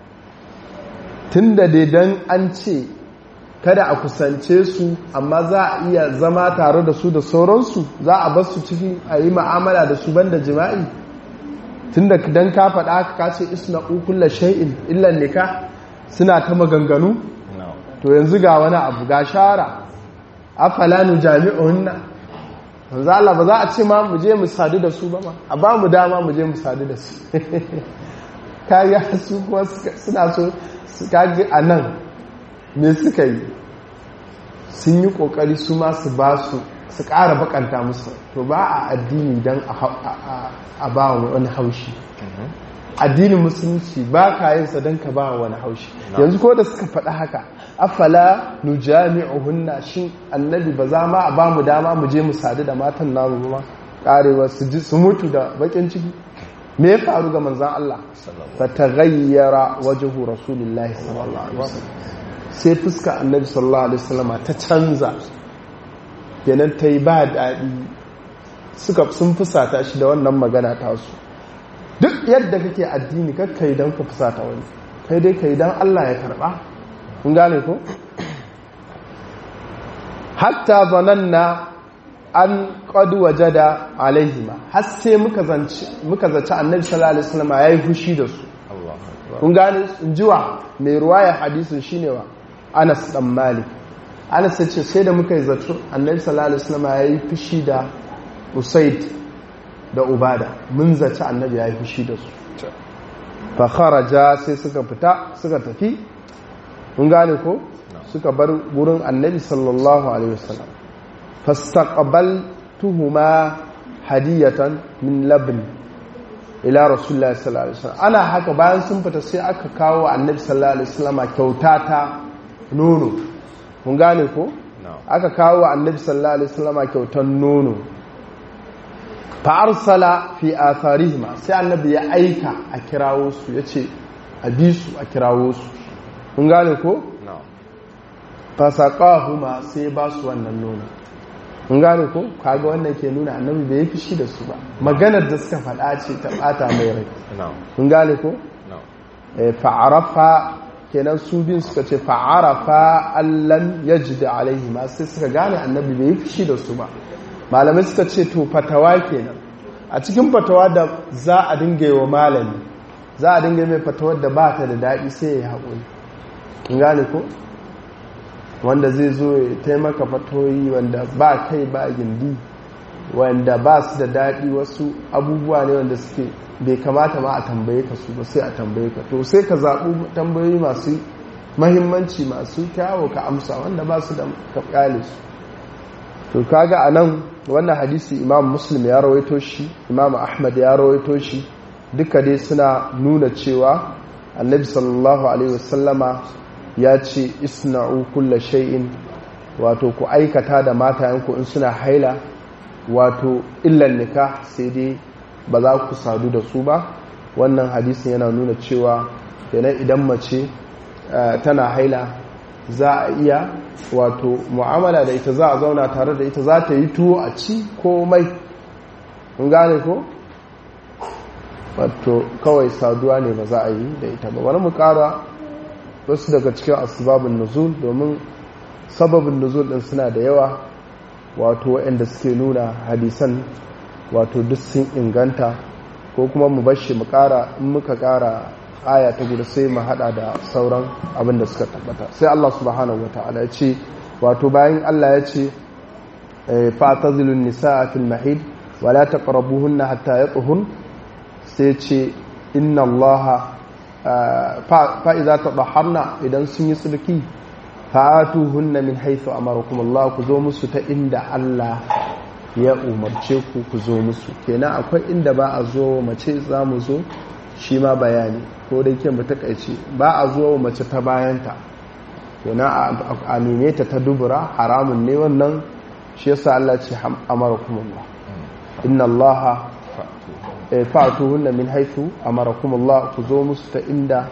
tunda dai dan an ce kada a kusance su amma za a iya zama tare da su da sauransu za a bar su ciki a yi ma'amala da su banda jima'i tunda dan ka faɗa haka ka ce isna'u kullu shay'in illa nikah suna ta maganganu to yanzu ga wani abu ga shara afala nujami'uhunna manzo Allah ba za a ce ma mu je mu sadu da su ba ma a ba mu dama mu je mu sadu da su kaga su kuma suna so kage anan me suka yi sun yi kokari su ma su ba su ƙara bakanta musu to ba a addini don a ba wani haushi addinin musulunci ba ka yin sa don ka ba wani haushi yanzu ko da suka faɗa haka afala nujami'uhunna shin annabi ba za ma a ba mu dama mu je mu sadu da matan namu ma karewa su mutu da bakin ciki me ya faru ga manzon Allah fa taghayyara wajhu rasulillahi sallallahu alaihi wasallam sai fuska annabi sallallahu alaihi wasallam ta canza kenan ta yi ba daɗi sun fusata shi da wannan magana ta su duk yadda kake addini kakkai don ka fusata wani kai dai kai don Allah ya karɓa kun gane ko hatta zananna an qad wajada alaihima har sai muka zaci annabi sallallahu alaihi wasallam yayi fushi da su kun gane injiwa mai ruwaya hadisin shine wa Anas dan Malik Anas ce sai da muka yi zato annabi sallallahu alaihi wasallam yayi fushi da Usayd da Ubada mun zaci annabi yayi fushi da su fa kharaja sai suka fita suka tafi mun gane ko suka bar gurin annabi sallallahu alaihi wasallam fastaqbaltuhuma hadiyatan min labn ila rasulullahi sallallahu alaihi wasallam ana haka bayan sun fita sai aka kawo annabi sallallahu alaihi wasallam kyauta ta nono mun gane ko aka kawo annabi sallallahu alaihi wasallam kyautan nono fa arsala fi atharihima sai annabi ya aika a kirawo su yace a bi su a kirawo su mun gane ko fasaqahuma sai ba su wannan nono mun gane ko kaga wannan ke nuna annabi bai fishi da su ba maganar da suka faɗa ce ta bata mai rai mun gane ko fa'arafa kenan su bin suka ce fa'arafa allan yajid alaihi ma sai suka gane annabi bai fishi da su ba malamai suka ce to fatawa kenan a cikin fatawa da za a dinga yi wa malami za a dinga mai fatawar da ba ta da daɗi sai ya haƙuri mun gane ko wanda zai zo ya taimaka fatoyi wanda ba kai ba gindi wanda ba su da daɗi wasu abubuwa ne wanda suke bai kamata ma a tambaye ka su ba sai a tambaye ka to sai ka zaɓi tambayoyi masu mahimmanci masu kyawo ka amsa wanda ba su da ka ƙyale su to kaga a nan wannan hadisi imam muslim ya rawaito shi imam ahmad ya rawaito shi duka dai suna nuna cewa annabi sallallahu alaihi wasallama ya ce isna'u kulla shay'in wato ku aikata da matayenku in suna haila wato illan nikah sai dai ba za ku sadu da su ba wannan hadisin yana nuna cewa kenan idan mace tana haila za a iya wato mu'amala da ita za a zauna tare da ita za ta yi tuwo a ci komai mun gane ko wato kawai saduwa ne ba za a yi da ita ba wani mu kara wasu daga cikin asbabun nuzul domin sababin nuzul din suna da yawa wato waɗanda suke nuna hadisan wato duk sun inganta ko kuma mu bashi mu kara in muka kara aya ta guda sai mu hada da sauran abin da suka tabbata sai Allah subhanahu wataala ya ce wato bayan Allah ya ce fa'tazilun nisaa fil mahid wa la taqrabuhunna hatta yatuhun sai ce inna Allah fa'iza ta ɗaharna idan sun yi tsirki fa'atu hunna min haifu a Allah ku zo musu ta inda Allah ya umarce ku zo musu kenan akwai inda ba a zo mace za mu zo shi ma bayani ko da yake mu takaice ba a zo mace ta bayanta kenan a nune ta dubura haramun ne wannan shi yasa Allah ce amarakumullah inna Allah fa'atuhunna min haythu amarakum Allah ku zo musu ta inda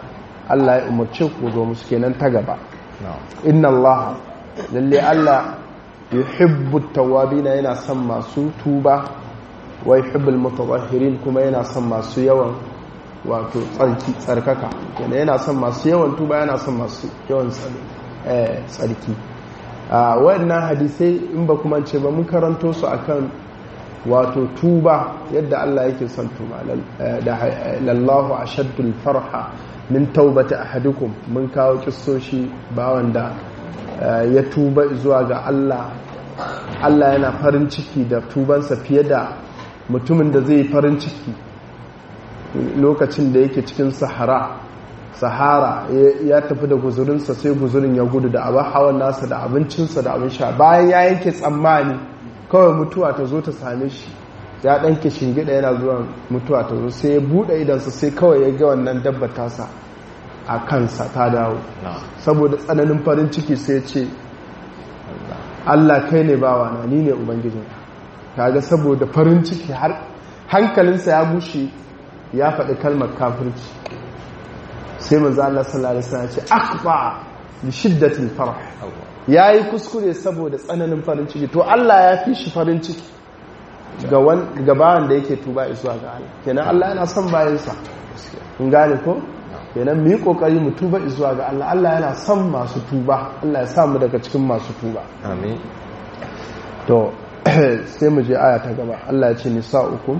Allah ya umarce ku zo musu kenan ta gaba inna Allah lalle Allah yuhibbu tawwabina yana son masu tuba wa yuhibbul mutatahhirin kuma yana son masu yawan wato tsarkaka kenan yana son masu yawan tuba yana son masu yawan tsarki waɗannan hadisai in ba kuma ce ba mun karanto su akan wato tuba yadda Allah yake son tuba lallahu ashaddul farha min taubati ahadukum mun kawo kissoshi bawan da ya tuba zuwa ga Allah yana farin ciki da tubansa fiye da mutumin da zai farin ciki lokacin da yake cikin sahara ya tafi da guzurinsa sai guzurin ya gudu da abin hawan nasa da abincinsa da abin sha bayan ya yanke tsammani kawai mutuwa ta zo ta same shi ya ɗanke shingida yana zuwa mutuwa ta zo sai ya buɗe idansa sai kawai ya ga wannan dabba tasa a kansa ta dawo saboda tsananin farin ciki sai ya ce Allah kai ne bawa na ni ne ubangijin kaga saboda farin ciki har hankalinsa ya bushe ya faɗi kalmar kafirci sai manzo Allah sallallahu alaihi wasallam ya ce akba li shiddatil farh yayi kuskure saboda tsananin farin ciki to Allah ya fi shi farin ciki ga bawan da yake tuba zuwa ga Allah kenan Allah yana son bayansa kun gane ko kenan mu yi kokari mu tuba zuwa ga Allah Allah yana son masu tuba Allah ya sa mu daga cikin masu tuba amin to sai mu je aya ta gaba Allah ya ce nisa'ukum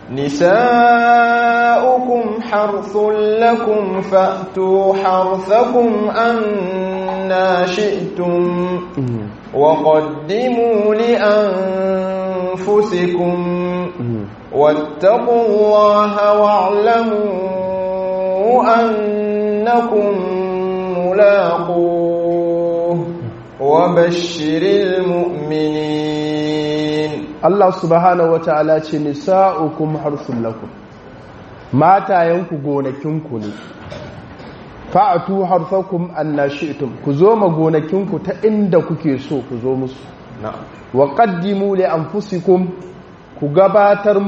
harthun lakum fa'tu harthakum anna shi'tum wa qaddimu li anfusikum wattaqullaha wa'lamu annakum mulaquhu wa bashshiril mu'minin. Allah subhanahu wata'ala ce nisa'ukum harsul lakum matayenku gonakinku ne fa'atu harsakum annashi'tum ku zo ma gonakinku ta inda kuke so ku zo musu wa qaddimu li anfusikum ku gabatar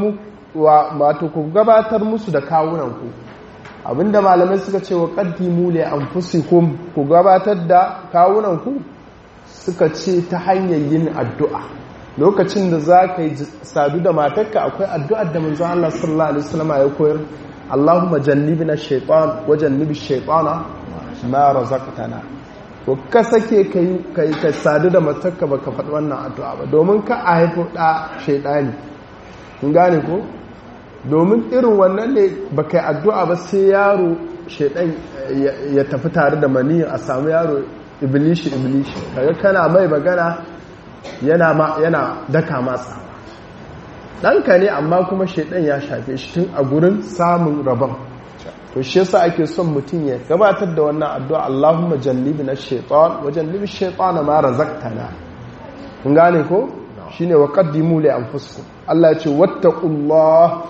musu da kawunanku abinda malamai suka ce wa qaddimu li anfusikum ku gabatar da kawunanku suka ce ta hanyar yin addu'a lokacin da za ka yi sadu da matarka akwai addu'ar da manzo Allah sallallahu alaihi wasallam ya koyar Allahumma jannibna shaytan wa jannibi shaytana ma razaqtana to ka sake kai ka sadu da matarka baka faɗi wannan addu'a ba domin ka a haifo da shaytani kun gane ko domin irin wannan ne baka yi addu'a ba sai yaro shaytan ya tafi tare da maniyin a samu yaro iblishi kaga kana mai magana yana daka matsa ɗanka ne amma kuma shaidan ya shafe shi tun a gurin samun rabon to shi yasa ake son mutum ya gabatar da wannan addu'a Allahumma jannibna shaytan wa jannibi shaytana ma razaqtana kun gane ko shine wa qaddimu li anfusikum Allah ya ce wattaqullah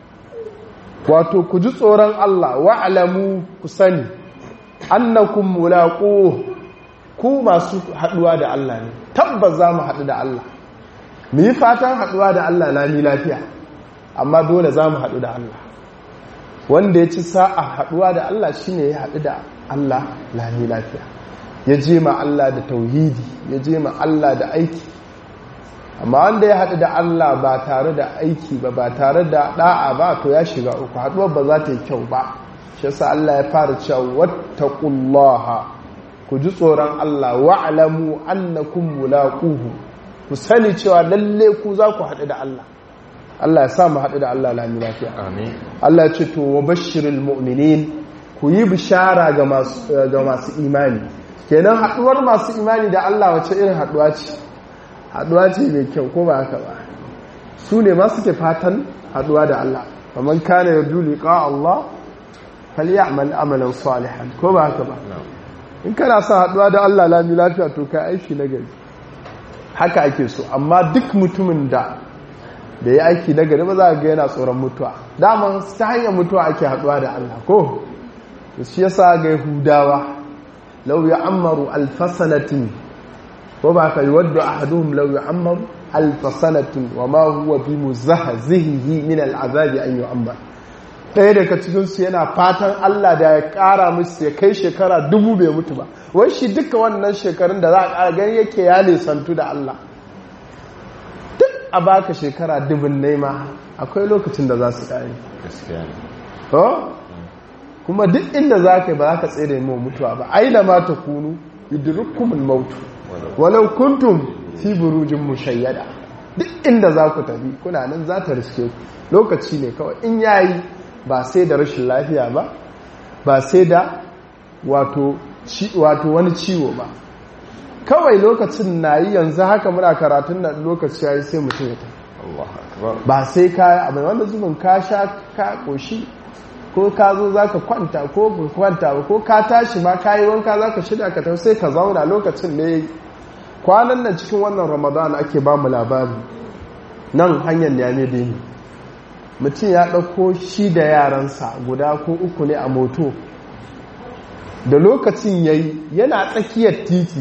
wato ku ji tsoron Allah wa'lamu ku sani annakum mulaquhu ku masu haduwa da Allah ne tabbas za mu haɗu da Allah mu yi fatan haduwa da Allah lami lafiya amma dole za mu haɗu da Allah wanda ya ci sa'a haduwa da Allah shine ya haɗu da Allah lami lafiya ya je ma Allah da tauhidi ya je ma Allah da aiki amma wanda ya haɗu da Allah ba tare da aiki ba tare da ɗa'a ba to ya shiga uku haɗuwar ba za ta yi kyau ba shi yasa Allah ya fara cewa wattaqullaha ku ji tsoron Allah wa'lamu annakum mulaquhu ku sani cewa lalle ku za ku haɗu da Allah Allah ya sa mu haɗu da Allah lami lafiya amin Allah ya ce to wa bashiril mu'minin ku yi bishara ga masu imani kenan haɗuwar masu imani da Allah wace irin haɗuwa ce haɗuwa ce mai kyau ko ba haka ba su ne ma suke fatan haɗuwa da Allah faman kana yarju liqa Allah falyamal amalan salihan ko ba haka ba in kana son haɗuwa da Allah lami lafiya to kai aiki na gari haka ake so amma duk mutumin da ya aiki na gari ba za ga yana tsoron mutuwa daman ta hanyar mutuwa ake haɗuwa da Allah ko shi yasa ga Yahudawa law ya'ammaru alfasanatin ko ba ka yawaddu ahaduhum law ya'ammaru alfasanatin wa ma huwa bimuzahzihi min al'azabi an yu'ammar ɗaya daga cikinsu yana fatan Allah da ya ƙara musu ya kai shekara 1000 bai mutu ba, wai shi duka wannan shekarun da za a ƙara gani yake ya nisantu da Allah. Duk a baka shekara 1000 nema akwai lokacin da za su ƙare. Kuma duk inda za ka yi ba za ka tsere mu mutuwa ba, aina ma ta kunu idrukumul mautu walau kuntum fi burujin mushayyada. Duk inda za ku tafi kuna nan za ta riske ku, lokaci ne kawai in yayi, ba sai da rashin lafiya ba, ba sai da wato wani ciwo ba, kawai lokacin na yi. Yanzu haka muna karatun da lokaci yayi sai mutum ya tafi, ba sai ka abin wanda zubin ka sha ka koshi ko ka zo za ka kwanta ko ba kwanta ba, ko ka tashi ma ka yi wanka za ka shirya ka tafi sai ka zauna lokacin ne. Kwanan nan cikin wannan Ramadan ake ba mu labari nan hanyar Niamey Beni, mutum ya ɗauko shi da yaransa guda ko 3 ne a moto, da lokacin yayi yana tsakiyar titi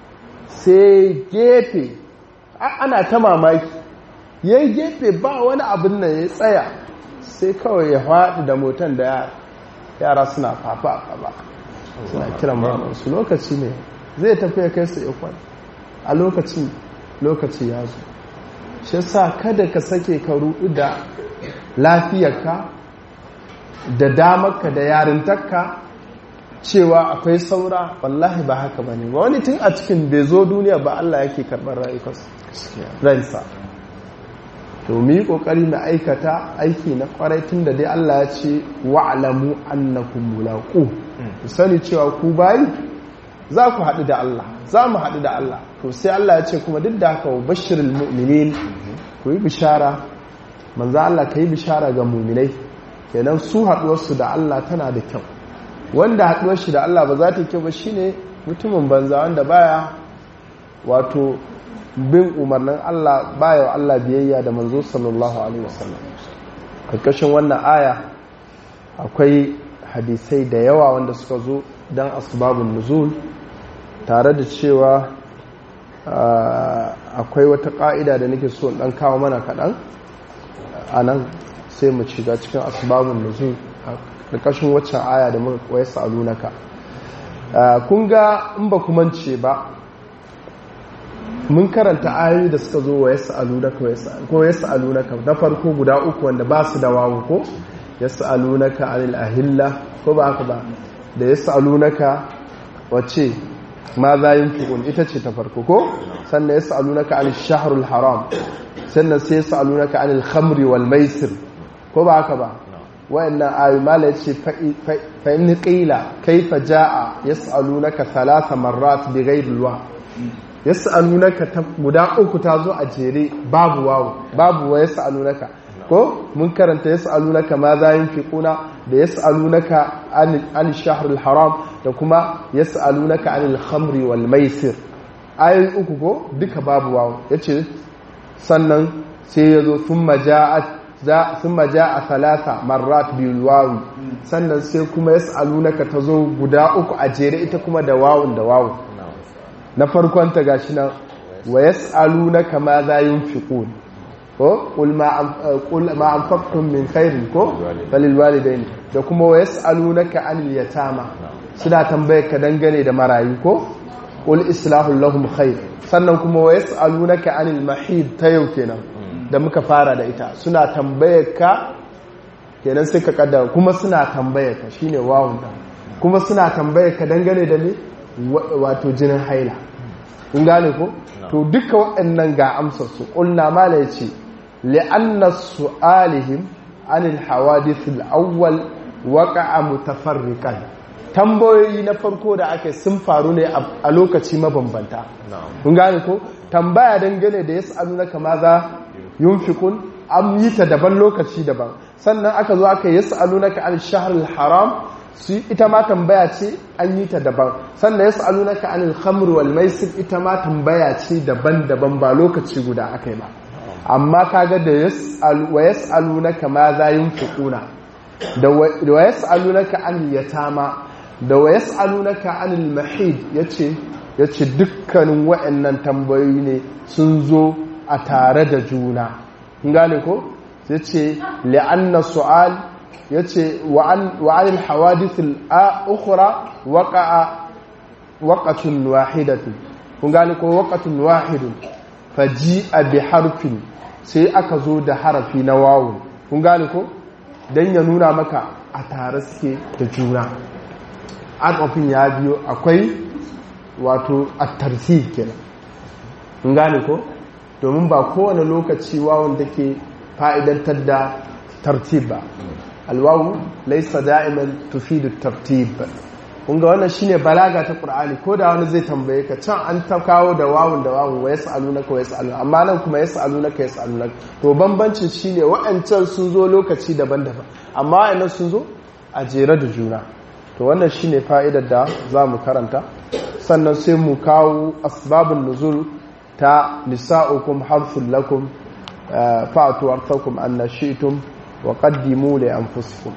sai gefe ana ta mamaki, yayi gefe ba wani abin nan ya tsaya, sai kawai ya faɗi da motan da yara suna fafa suna kiran mamansu. Lokaci ne zai tafi ya kai su ikon a lokaci ya zo. Shi sa kada ka sake ka rudu da lafiyarka da damarka da yarintarka cewa akwai saura. Wallahi ba haka bane. Wani tun a cikin bai zo duniya ba Allah yake karɓar ransa. To mu yi kokari na aikata aiki na kwarai, tun da dai Allah ya ce wa'lamu annakum mulaqu, ku sani cewa ku bayi za ku haɗu da Allah, za mu haɗu da Allah. To sai Allah ya ce kuma duk da haka bashirul mu'minin, ku yi bishara, manzo Allah ka yi bishara ga mu'minai. Kenan su haɗuwarsu da Allah tana da kyau. Wanda haɗuwar shi da Allah ba za ta kyau ba shine mutumin banza, wanda baya wato bin umarnin Allah, baya Allah biyayya da manzo sallallahu alaihi wasallam. Karkashin wannan aya akwai hadisai da yawa wanda suka zo dan asbabun nuzul, tare da cewa akwai wata ka'ida da nake so dan kawo mana kaɗan anan, sai mu shiga cikin asbabun nuzul karkashin waccan aya da muka koyi sa'alunaka. Kun ga in ba ku mance ba, mun karanta ayoyi da suka zo wa yas'alunaka na farko guda 3 wanda ba su da wawu, ko yas'alunaka anil ahilla, ko ba haka ba, da yas'alunaka wace ma za yunfiqun, ita ce ta farko, ko sannan yas'alunaka anil shahrul haram, sannan sai yas'alunaka anil khamri wal maisir, ko ba haka ba. wayannan ayoyi mala yace fa in qila kayfa jaa yas'alunaka 3 marrat bighayri alwa, yas'alunaka guda 3 ta zo a jere babu wawu, babu wa yas'alunaka, ko mun karanta yas'alunaka ma za yunfiquna da yas'alunaka an shahrul haram da kuma yas'alunaka anil khamri wal maisir. ayoyi 3 ko duka babu wawu. yace sannan sai yazo thumma ja'a 3 marrat bil wawu, sannan sai kuma yas'alunaka tazo guda 3 a jere ita kuma da wawun da wawu. na farkon ta gashi nan wa yas'alunaka ma za yunfiqun, ko qul ma anfaqtum min khairin, ko falil walidain, da kuma wa yas'alunaka anil yatama, suna tambayar ka dangane da marayu, ko qul islahu lahum khair. sannan kuma wa yas'alunaka anil mahid, ta yau kenan da muka fara da ita, suna tambayar ka kenan sai ka kaddara kuma suna tambayar ka, shine wawun da kuma suna tambayar ka dangane da me, wato jinin haila. kun gane ko? to duka waɗannan ga amsar su. qulna mala yace li'anna su'alihim anil hawadith al-awwal waqa'a mutafarriqan, tambayoyi na farko da aka sun faru ne a lokaci mabambanta. kun gane ko? tambaya dangane da yas'alunaka ma za yunfiqun an yi ta daban lokaci daban, sannan aka zo aka yas'alunaka an shahrul haram, su ita ma tambaya ce an yi ta daban, sannan yas'alunaka anil khamr wal maisir, ita ma tambaya ce daban-daban ba lokaci guda akai ba. amma kaga da yas'alunaka ma za yunfiquna da yas'alunaka anil yatama da yas'alunaka anil mahid, yace dukkanin waɗannan tambayoyi ne sun zo a tare da juna. kun gane ko? sai ce li'anna su'al yace wa anil hawadith al-ukhra waqatun wahidatun kun gane ko waqatun wahidun faji'a bi harfin sai aka zo da harafi na wawun kun gane ko dan ya nuna maka a tare suke da juna adafin ya biyo akwai wato at-tartib kenan kun gane ko domin ba kowane lokaci wawun take fa'idantar da tartib ba alwawu laysa da'iman tufidu tartib kun ga wannan shine balaga ta Qur'ani ko da wani zai tambaye ka can an ta kawo da wawun wa yas'alunaka amma nan kuma yas'alunaka to bambancin shine wa'ancan sun zo lokaci daban-daban amma wa'annan sun zo a jere da juna to wannan shine fa'idar da zamu karanta sannan sai mu kawo asbabun nuzul ta nisa'ukum harthul lakum fa'tu arthakum an nashi'tum wa qaddimu li anfusikum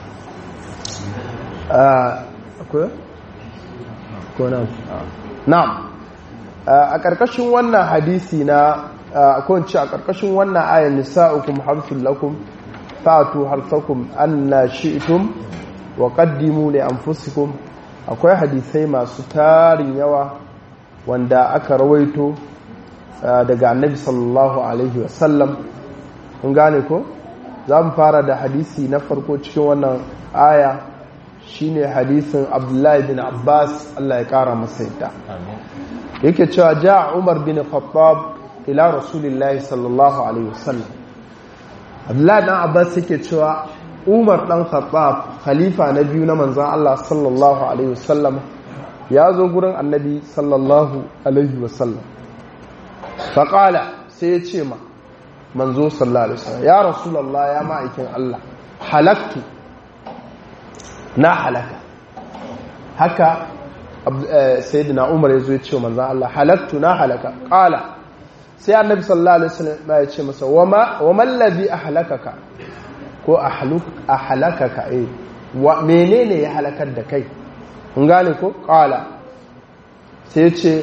na'am a ƙarƙashin wannan hadisi na akwai a ƙarƙashin wannan ayan nisa'ukum harthul lakum fa'tu harthakum anna shi'tum wa qaddimu li anfusikum akwai hadisai masu tarin yawa wanda aka rawaito daga annabi sallallahu alaihi wasallam kun gane ko za mu fara da hadisi na farko cikin wannan aya shine hadisin Abdullahi bin Abbas Allah ya kara masa yadda yake cewa ja Umar bin Khattab ila Rasulillahi sallallahu alaihi wasallam Abdullahi bin Abbas yake cewa Umar dan Khattab khalifa na biyu na manzon Allah sallallahu alaihi wasallam ya zo gurin Annabi sallallahu alaihi wasallam faqala sai ya ce ma manzo sallallahu alaihi wasallam ya Rasulullah ya ma'aikin Allah halaktu na halaka haka sayyidina Umar yazo ya ce wa manzon Allah halaktu na halaka qala sai annabi sallallahu alaihi wasallam ya ce masa wama alladhi ahlakaka ko ahlakaka wa menene ya halakar da kai kun gane ko qala sai ya ce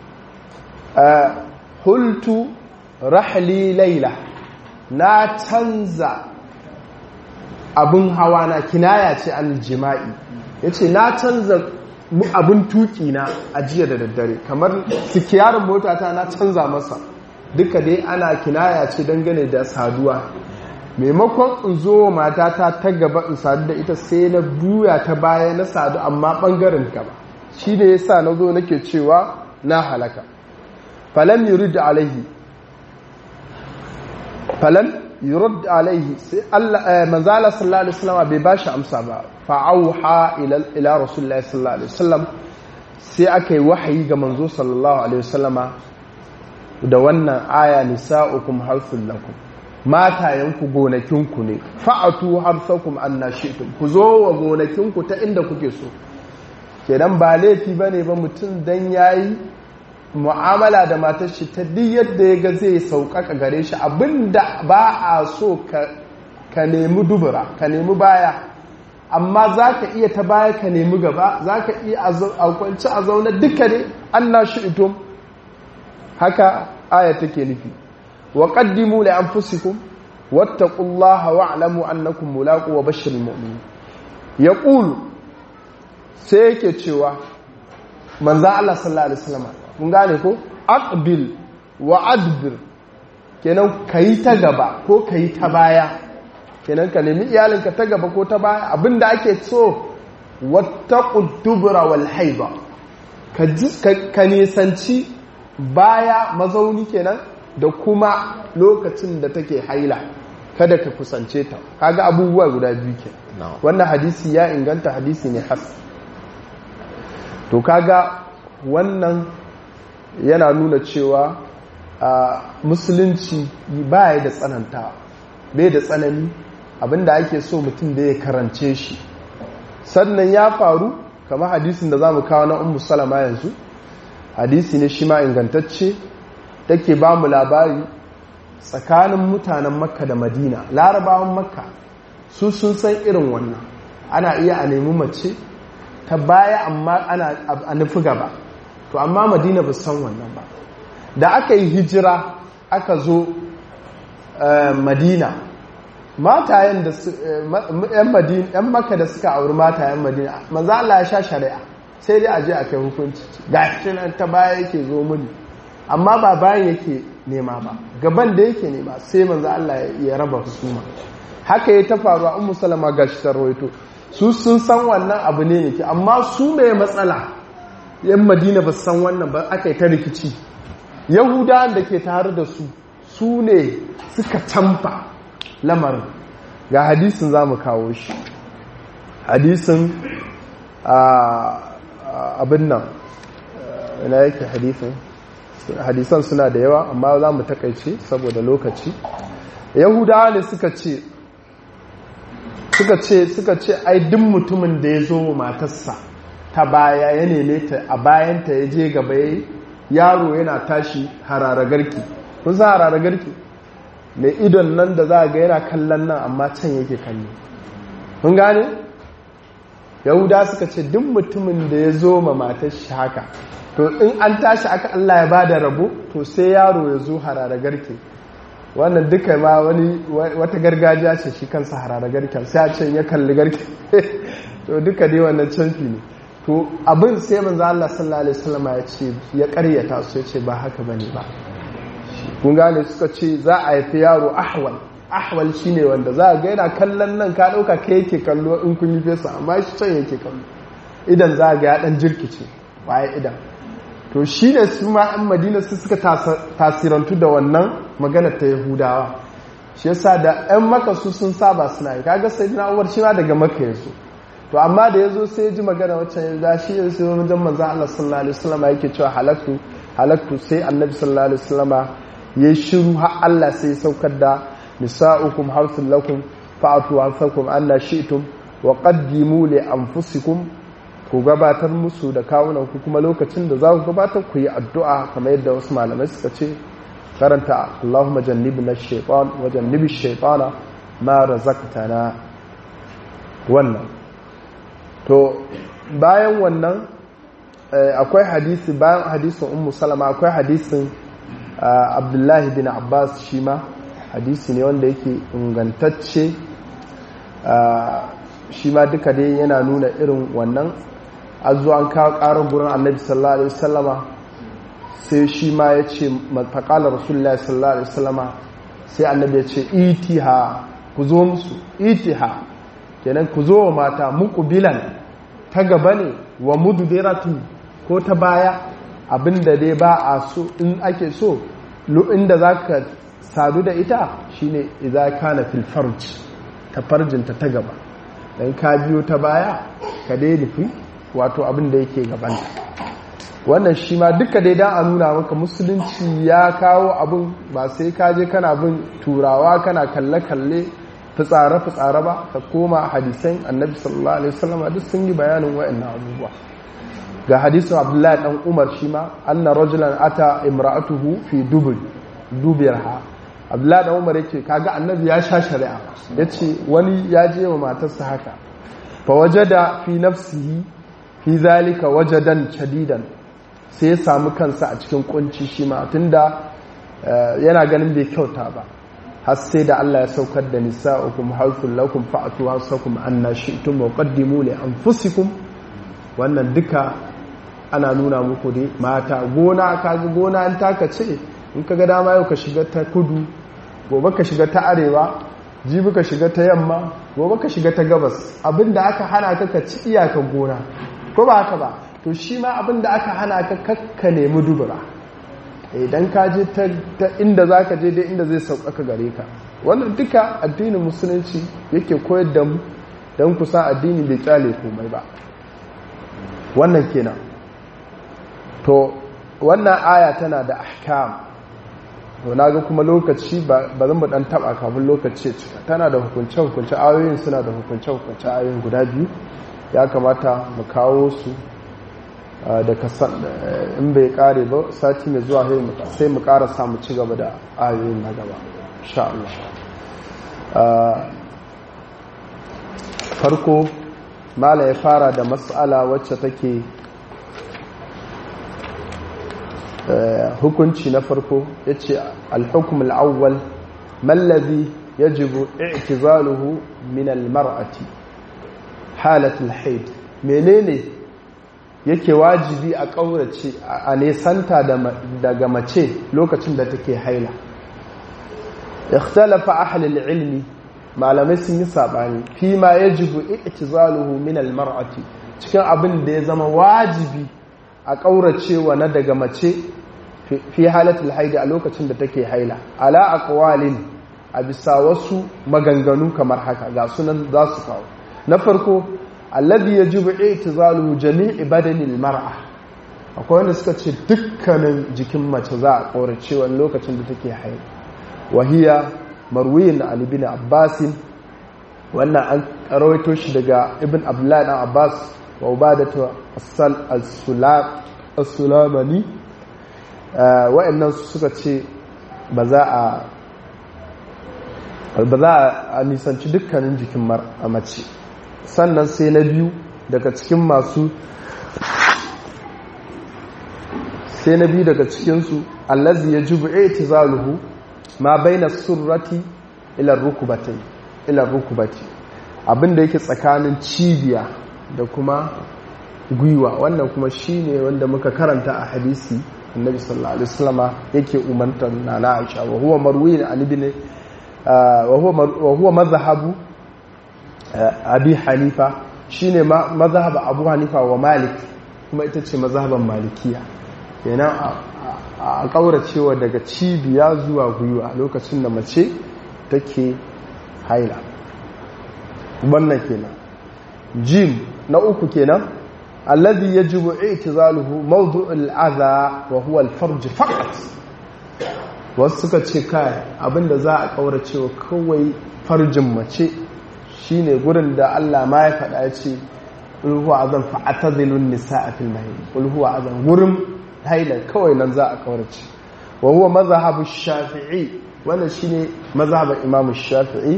hultu rahli layla na canza abin hawa na kinaya ce an jima'i yace na canza abin tuki na ajiya da daddare kamar sikiyarin motata na canza masa duka dai ana kinaya ce dangane da saduwa maimakon in zo matata ta gaba in sadu da ita sai na buya ta baya na sadu amma bangaren gaba shi ne yasa na zo nake cewa na halaka falam yurid alaihi sai Allah manzala sallallahu alaihi wasallam bai bashi amsa ba fa auha ila rasulullahi sallallahu alaihi wasallam sai akai wahayi ga manzo sallallahu alaihi wasallama da wannan aya nisa'ukum harthul lakum matayanku gonakinku ne fa'atu harthakum annashitum ku zo wa gonakinku ta inda kuke so kenan ba laifi bane ba mutum dan yayi mu'amala da matar shi ta duk yadda ya ga zai sauƙaƙa gare shi abinda ba a so ka nemi dubura ka nemi baya amma za ka iya ta baya ka nemi gaba za ka iya a kwanci a zaune duka ne annashitum haka aya take nufi wa qaddimu li anfusikum wattaqullaha wa'lamu annakum mulaqu wa bashiril mu'minin yaqulu sai yake cewa manzo Allah sallallahu alaihi wasallam kun gane ko aqbil wa adbir kenan kai ta gaba ko kai ta baya kenan ka nemi iyalinka ta gaba ko ta baya abinda ake so wattaqud dubra wal haiba ka nisanci baya mazauni kenan da kuma lokacin da take haila kada ka kusance ta kaga abubuwa guda biyu ke wannan hadisi ya inganta hadisi ne hasan to kaga wannan yana nuna cewa musulunci baya da tsananta bai da tsanani abinda ake so mutum da ya karance shi sannan ya faru kamar hadisin da zamu kawo na ummu salama yanzu hadisi ne shi ma ingantacce take ba mu labari tsakanin mutanen makka da madina larabawan makka su sun san irin wannan ana iya a nemi mace ta baya amma ana a nufi gaba to amma madina ba san wannan ba da aka yi hijira aka zo madina matayen da yan Makka da suka auri matayen Madina manzo Allah ya sha shari'a sai dai aje a kai hukunci gashi nan ta baya yake zo muni amma ba bayan yake nema ba gaban da yake nema sai manzo Allah ya raba husuma haka ya ta faruwa Ummu Salama gashi ta rawaito su sun san wannan abu ne yake amma su mai matsala yan Madina ba san wannan ba aka yi ta rikici Yahudawan da ke tare da su ne suka tamfa lamarin ga hadisin za mu kawo shi hadisin abin nan ina yake hadisan suna da yawa amma za mu takaice saboda lokaci Yahudawa ne suka ce ai duk mutumin da ya zo matarsa ta baya ya neme ta a bayanta ya je gaba yaro yana tashi hararagarki kun san hararagarki mai idon nan da za a ga yana kallon nan amma can yake kallo mun gane Yahuda suka ce duk mutumin da ya zo ma matar shi haka to in an tashi aka Allah ya bada rabo to sai yaro ya zo hararagarki wannan duka ma wata gargajiya ce shi kansa hararagarki sai a can ya kalli garki to duka dai wannan canfi ne to abin sai manzo Allah sallallahu alaihi wasallam ya ce ya karyata su ya ce ba haka bane ba kun gane suka ce za a haifi yaro ahwal shine wanda za a ga yana kallon nan ka dauka kai yake kallo in kun yi fesa amma shi can yake kallo idan za a ga ya dan jirkice baya idan to shine su ma an Madina su suka tasirantu da wannan magana ta Yahudawa shi yasa da ƴan Makka su sun saba suna yi kaga sayyidina Umar shi ma daga Makka yazo to amma da yazo sai ya ji magana wacce ya shi ya sai wajen manzon Allah sallallahu alaihi wasallam yake cewa halaktu sai annabi sallallahu alaihi wasallama ya shiru har Allah sai saukar da nisa'ukum harthul lakum fa'atu harthakum anna shi'tum wa qaddimu li anfusikum ku gabatar musu da kawunan ku kuma lokacin da za ku gabatar ku yi addu'a kamar yadda wasu malamai suka ce karanta Allahumma jannibna ash-shaytan wa jannibish shaytana ma razaqtana wannan to bayan wannan akwai hadisi bayan hadisin Ummu Salama akwai hadisin Abdullahi bin Abbas shi ma hadisi ne wanda yake ingantacce shi ma duka dai yana nuna irin wannan azu an kawo ƙarar gurin Annabi sallallahu alaihi wasallama sai shi ma ya ce faƙalar Rasulullahi sallallahu alaihi wasallama sai Annabi ya ce itiha ku zo musu itiha kenan ku zo wa mata muqbilan ta gaba ne wa mudbiratu ko ta baya abinda dai ba a so in ake so inda zaka sadu da ita shine idza kana fil farj ta farjinta ta gaba dan ka biyo ta baya ka dai nufi wato abinda yake gaban wannan shi ma duka dai dan a nuna maka musulunci ya kawo abin ba sai ka je kana bin turawa kana kalle fitsare ba ka koma hadisan annabi sallallahu alaihi wasallam duk sun yi bayanin wayannan abubuwa ga hadisin Abdullahi dan Umar shi ma anna rajulan ata imra'atuhu fi dubirha Abdullahi dan Umar yake kaga annabi ya sha shari'a yace wani ya je wa matarsa haka fa wajada fi nafsihi fi zalika wajadan shadidan sai ya samu kansa a cikin kunci shi ma tunda yana ganin bai kyauta ba har sai da Allah ya saukar da nisa'ukum harthul lakum fa'tu wasakum anna shi'tum wa qaddimu li anfusikum wannan duka ana nuna muku dai mata gona kaji gona an taka ce in kaga dama yau ka shiga ta kudu gobe ka shiga ta arewa jibi ka shiga ta yamma gobe ka shiga ta gabas abinda aka hana ka ci iyaka gona ko ba haka ba to shi ma abinda aka hana ka kakka nemi dubura idan ka je ta inda za ka je dai inda zai sauƙaƙa gare ka wannan duka addinin musulunci yake koyar da mu don kusa addini bai kyale komai ba wannan kenan to wannan aya tana da ahkam to naga kuma lokaci ba zan mu dan taba kafin lokaci tana da hukunce ayoyin suna da hukunce ayoyin guda biyu ya kamata mu kawo su da in bai kare ba sati mai zuwa sai mu kara samu ci gaba da ayoyin na gaba insha Allah farko mala ya fara da mas'ala wacce take hukunci na farko yace al-hukm al-awwal mallazi yajibu i'tizaluhu min al-mar'ati halatul haid menene yake wajibi a kaurace a nesanta daga mace lokacin da take haila ikhtalafa ahli al-ilmi malamai sun yi sabani fi ma yajibu i'tizaluhu min al-mar'ati cikin abin da ya zama wajibi a kauracewa na daga mace fi halatul haid a lokacin da take haila ala aqwalin a bisa wasu maganganu kamar haka ga sunan za su kawo na farko alladhi yajibu i'tizaluhu jami'i badanil mar'a akwai wanda suka ce dukkanin jikin mace za a kaurace wani lokacin da take haila wahiya marwiyin an ibn abbas wannan an rawaito shi daga ibn abdullah dan abbas wa ubadatu as-sulamani wa'annan suka ce ba za a nisanci dukkanin jikin mace sannan sai na biyu daga cikin masu sai na biyu daga cikinsu allazi yajibu i'tizaluhu ma baina surrati ila rukubati abinda yake tsakanin cibiya da kuma gwiwa wannan kuma shine wanda muka karanta a hadisi annabi sallallahu alaihi wasallama yake umartar nana Aisha wa huwa marwi an ibn wa huwa madhhabu abi hanifa shine mazhab abu hanifa wa malik kuma ita ce mazhaban malikiya kenan a kauracewa daga cibiya zuwa gwiwa lokacin da mace take haila wannan kenan jim na uku kenan alladhi yajibu i'tizaluhu mawdu'ul adha wa huwa al-farj faqat wasu suka ce kai abinda za a kauracewa kawai farjin mace shine gurin da Allah ma ya faɗa ya ce ulhuwa azan fa'atazilun nisaa fil mahid ulhuwa azan gurin haila kawai nan za a kaurace wa huwa mazhabu shafi'i wannan shine mazhabin imam shafi'i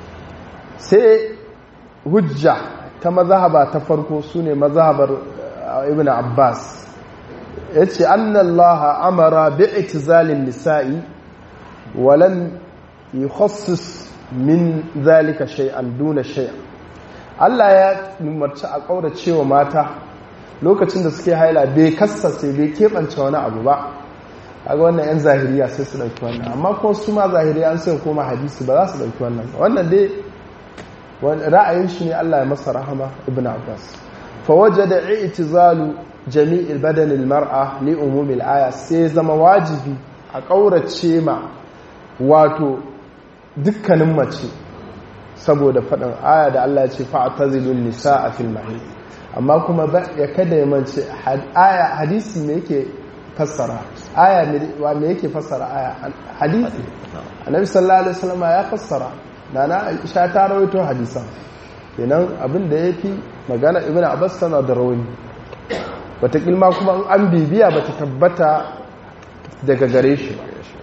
sai hujja ta mazhaba ta farko sune mazhabar ibn abbas yace anna Allah amara bi'tizalin nisa'i wa lam yukhassis min zalika shay'an duna shay'an Allah ya umarci a kauracewa mata lokacin da suke haila bai kassace bai kebance wani abu ba kaga wannan yan zahiriya sai su dauki wannan amma ko su ma zahiriya an sai koma hadisi ba za su dauki wannan ba wannan dai ra'ayin shi ne Allah ya masa rahama ibn Abbas fa wajada i'tizalu jami'il badan al-mar'a li umum al-aya sai zama wajibi a kaurace ma wato dukkanin mace saboda faɗin aya da Allah ya ce fa'tazilun nisaa fil mahid amma kuma ya kada ya mance aya hadisi me yake fassara aya me yake fassara aya hadisi annabi sallallahu alaihi wasallam ya fassara nana Aisha ta rawaito hadisan kenan abin da yafi magana ibnu Abbas tana da rawani wata kilma kuma an bibiya bata tabbata daga gare shi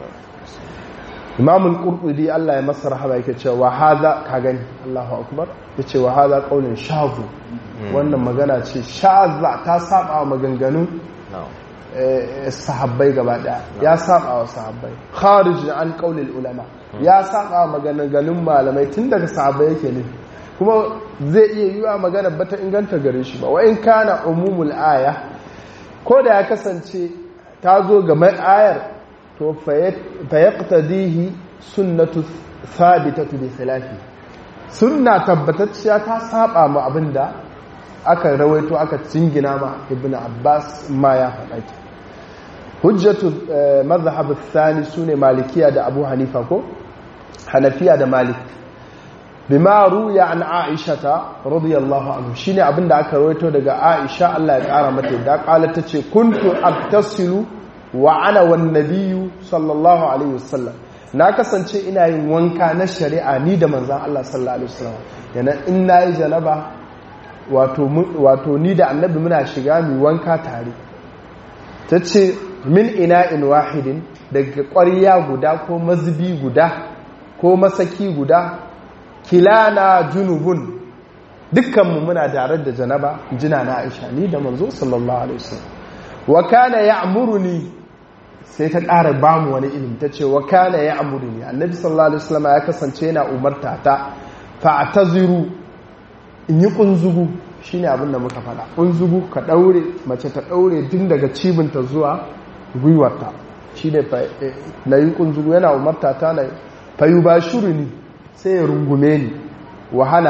Imam al-Qurtubi Allah ya masa rahama yake cewa hadha ka gani Allahu akbar yace wa hadha qaulun shazu wannan magana ce shaza ta saba wa maganganun sahabbai gaba daya ya saba wa sahabbai kharij an qaulil ulama ya saba wa maganganun malamai tun daga sahabbai yake ne kuma zai iya yiwa magana bata inganta gare shi ba wa in kana umumul aya ko da ya kasance ta zo ga mai ayar to fayaqtadihi sunnatu thabitatu bi khilafi sunna tabbatacciya ta saba mu abinda aka rawaito aka cingina ma ibnu abbas ma ya faɗa ki hujjatu madhhab ath-thani sune malikiya da abu hanifa ko hanafiya da malik bima ruya an aisha radiyallahu anhu shine abinda aka rawaito daga aisha Allah ya kara mata da qalat tace kuntu abtasilu wa ana wan nabiyyu sallallahu alaihi wasallam na kasance ina yin wanka na shari'a ni da manzon Allah sallallahu alaihi wasallam yana in nayi janaba wato ni da annabi muna shiga mu wanka tare tace min ina'in wahidin daga ƙwarya guda ko mazubi guda ko masaki guda kilana junubun dukkanmu muna tare da janaba jina na Aisha ni da manzo sallallahu alaihi wasallam wa kana ya'muruni sai ta ƙara ba mu wani ilimi ta ce wa kana ya amuru ne annabi sallallahu alaihi wasallam ya kasance yana umarta ta fa'taziru in yi kunzugu shine abin da muka faɗa kunzugu ka daure mace ta daure tun daga cibinta zuwa gwiwarta shine na yi kunzugu yana umarta ta na fayubashiruni sai ya rungume ni wa hana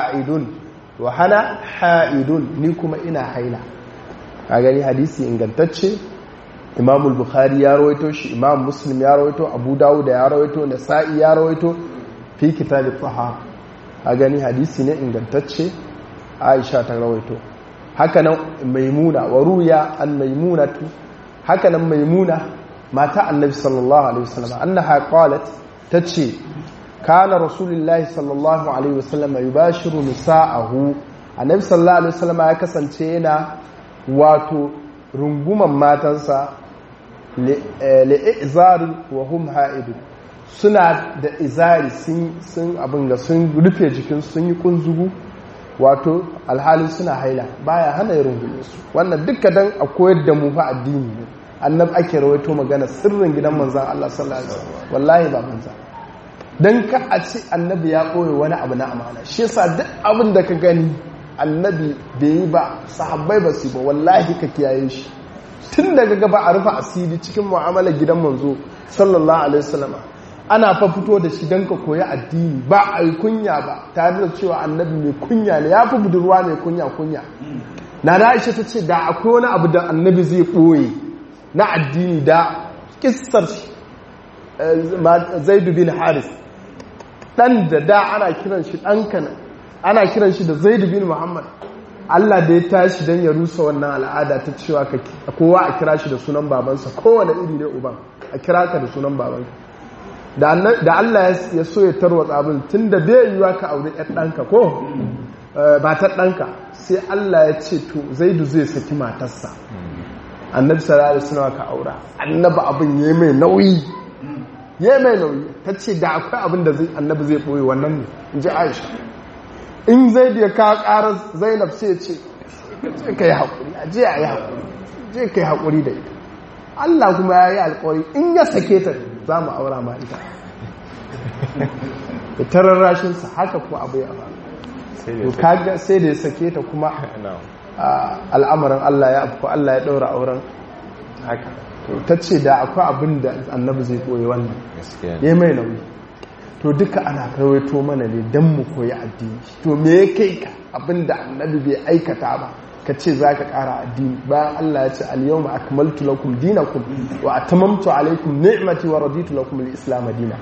ha'idun ni kuma ina haila a gani hadisi ingantacce imamul bukhari ya rawaito shi imam muslim ya rawaito abu dawud ya rawaito nasa'i ya rawaito fi kitab at-tahara a gani hadisi ne ingantacce aisha ta rawaito hakanan maimuna wa ruya an maimunatu hakanan maimuna mata annabi sallallahu alaihi wasallam annaha qalat tace kana rasulullahi sallallahu alaihi wasallam yubashiru nisa'ahu annabi sallallahu alaihi wasallam ya kasance yana wato runguman matansa li'izari wa hum ha'idu suna da izari sun abin ga sun rufe jikin sun yi kunzugu wato alhalin suna haila baya hana ya rungume su wannan duka dan a koyar da mu fa addini ne annabi ake rawaito magana sirrin gidan manzon Allah sallallahu alaihi wasallam wallahi ba manzon dan ka a ce annabi ya koyi wani abu na amana shi yasa duk abin da ka gani annabi bai yi ba sahabbai ba su ba wallahi ka kiyaye shi tun daga gaba a rufe asiri cikin mu'amalar gidan manzo sallallahu alaihi wasallam ana fa fito da shi dan ka koyi addini ba a yi kunya ba tare da cewa annabi mai kunya ne ya fi budurwa mai kunya na Aisha ta ce da akwai wani abu da annabi zai ɓoye na addini da kissar Zaid bin Haris dan da ana kiran shi ɗanka ana kiran shi da Zaid bin Muhammad Allah da ya tashi don ya rusa wannan al'ada ta cewa kowa a kira shi da sunan babansa kowane iri ne uban a kira ka da sunan babanka da Allah ya so ya tarwatsa abin tun da bai yiwa ka aure ɗan ɗanka ko ba ta ɗanka sai Allah ya ce to Zaidu zai saki matarsa annabi sallallahu alaihi wasallam ka aura annabi abin yayi mai nauyi ta ce da akwai abin da annabi zai boye wannan ne in ji Aisha in Zaidu ya kawo ƙarar Zainab sai ya ce kai haƙuri je a yi haƙuri je kai haƙuri da ita Allah kuma ya yi alƙawari in ya sake ta za mu aura ma ita da tararrashinsa haka kuma abu ya faru kaga sai da ya sake ta kuma al'amarin Allah ya afko Allah ya ɗaura auren haka ta ce da akwai abin da annabi zai koyi wannan ya mai nauyi to duka ana rawaito mana ne don mu koyi addini to me ya kai ka abin da annabi bai aikata ba ka ce za ka ƙara addini bayan Allah ya ce al-yawma akmaltu lakum dinakum wa atamamtu alaykum ni'mati wa raditu lakum al-islam dina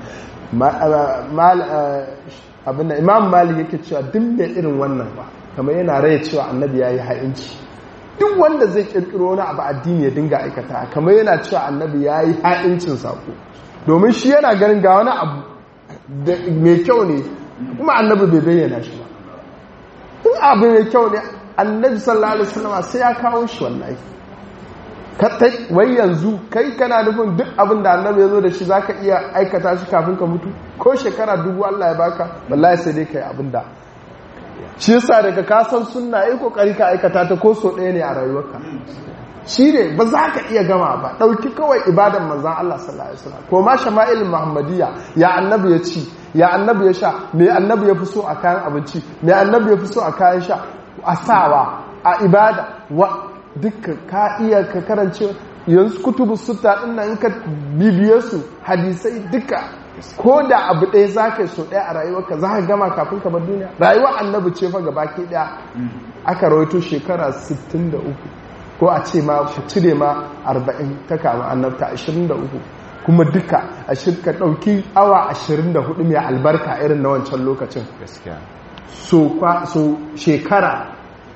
abin da Imam Malik yake cewa duk da irin wannan ba kamar yana raya cewa annabi yayi ha'inci duk wanda zai kirkiro wani abu addini ya dinga aikata kamar yana cewa annabi yayi ha'incin sako domin shi yana ganin ga wani abu mai kyau ne kuma annabi bai bayyana shi ba in abu mai kyau ne annabi sallallahu alaihi wasallam sai ya kawo shi wallahi wai yanzu kai kana nufin duk abin da annabi ya zo da shi zaka iya aikata shi kafin ka mutu ko shekara 1000 Allah ya baka wallahi sai dai kai abin da shi yasa daga ka san sunna yi kokari ka aikata ta ko so ɗaya ne a rayuwarka shi ne ba za ka iya gama ba ɗauki kawai ibadan manzan Allah sallallahu alaihi wasallam ko ma shama'il muhammadiyya ya annabi ya ci ya annabi ya sha me annabi ya fi so a kayan abinci me annabi ya fi so a kayan sha a sawa a ibada wa duka ka iya ka karance yanzu kutubu sutta din nan ka bibiye su hadisai duka ko da abu ɗaya za ka yi so ɗaya a rayuwarka za ka gama kafin ka bar duniya rayuwar annabi ce fa gabaki ɗaya aka rawaito shekara 63 ko a ce ma ku cire ma 40 ta kama annabta 23 kuma duka a shirka ɗauki awa 24 mai albarka irin na wancan lokacin so shekara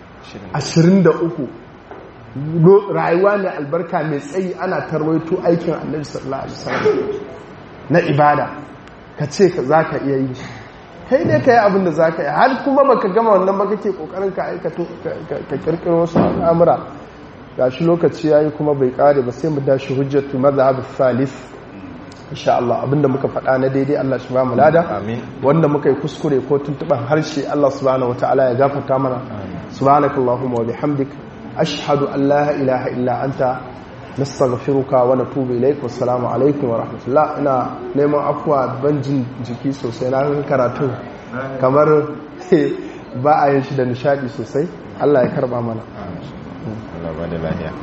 23 rayuwa ne albarka mai tsayi ana tarwaito aikin annabi sallallahu alaihi wasallam na ibada ka ce za ka iya yi kai ne ka yi abin da za ka yi har kuma baka gama wannan ba kake kokarin ka aikato ka kirkiro wasu al'amura gashi lokaci yayi kuma bai kare ba sai mu dashi hujjatu mazhab salif insha Allah abinda muka faɗa na daidai Allah shi ba mu lada amin wanda muka yi kuskure ko tuntuban harshe Allah subhanahu wataala ya gafarta mana subhanakallahumma wa bihamdik ashhadu an la ilaha illa anta nastaghfiruka wa natubu ilaik. Wassalamu alaikum wa rahmatullah. Ina neman afwa ban jin jiki sosai na karatu kamar ba a yin shi da nishadi sosai. Allah ya karba mana. Allah ba da lafiya.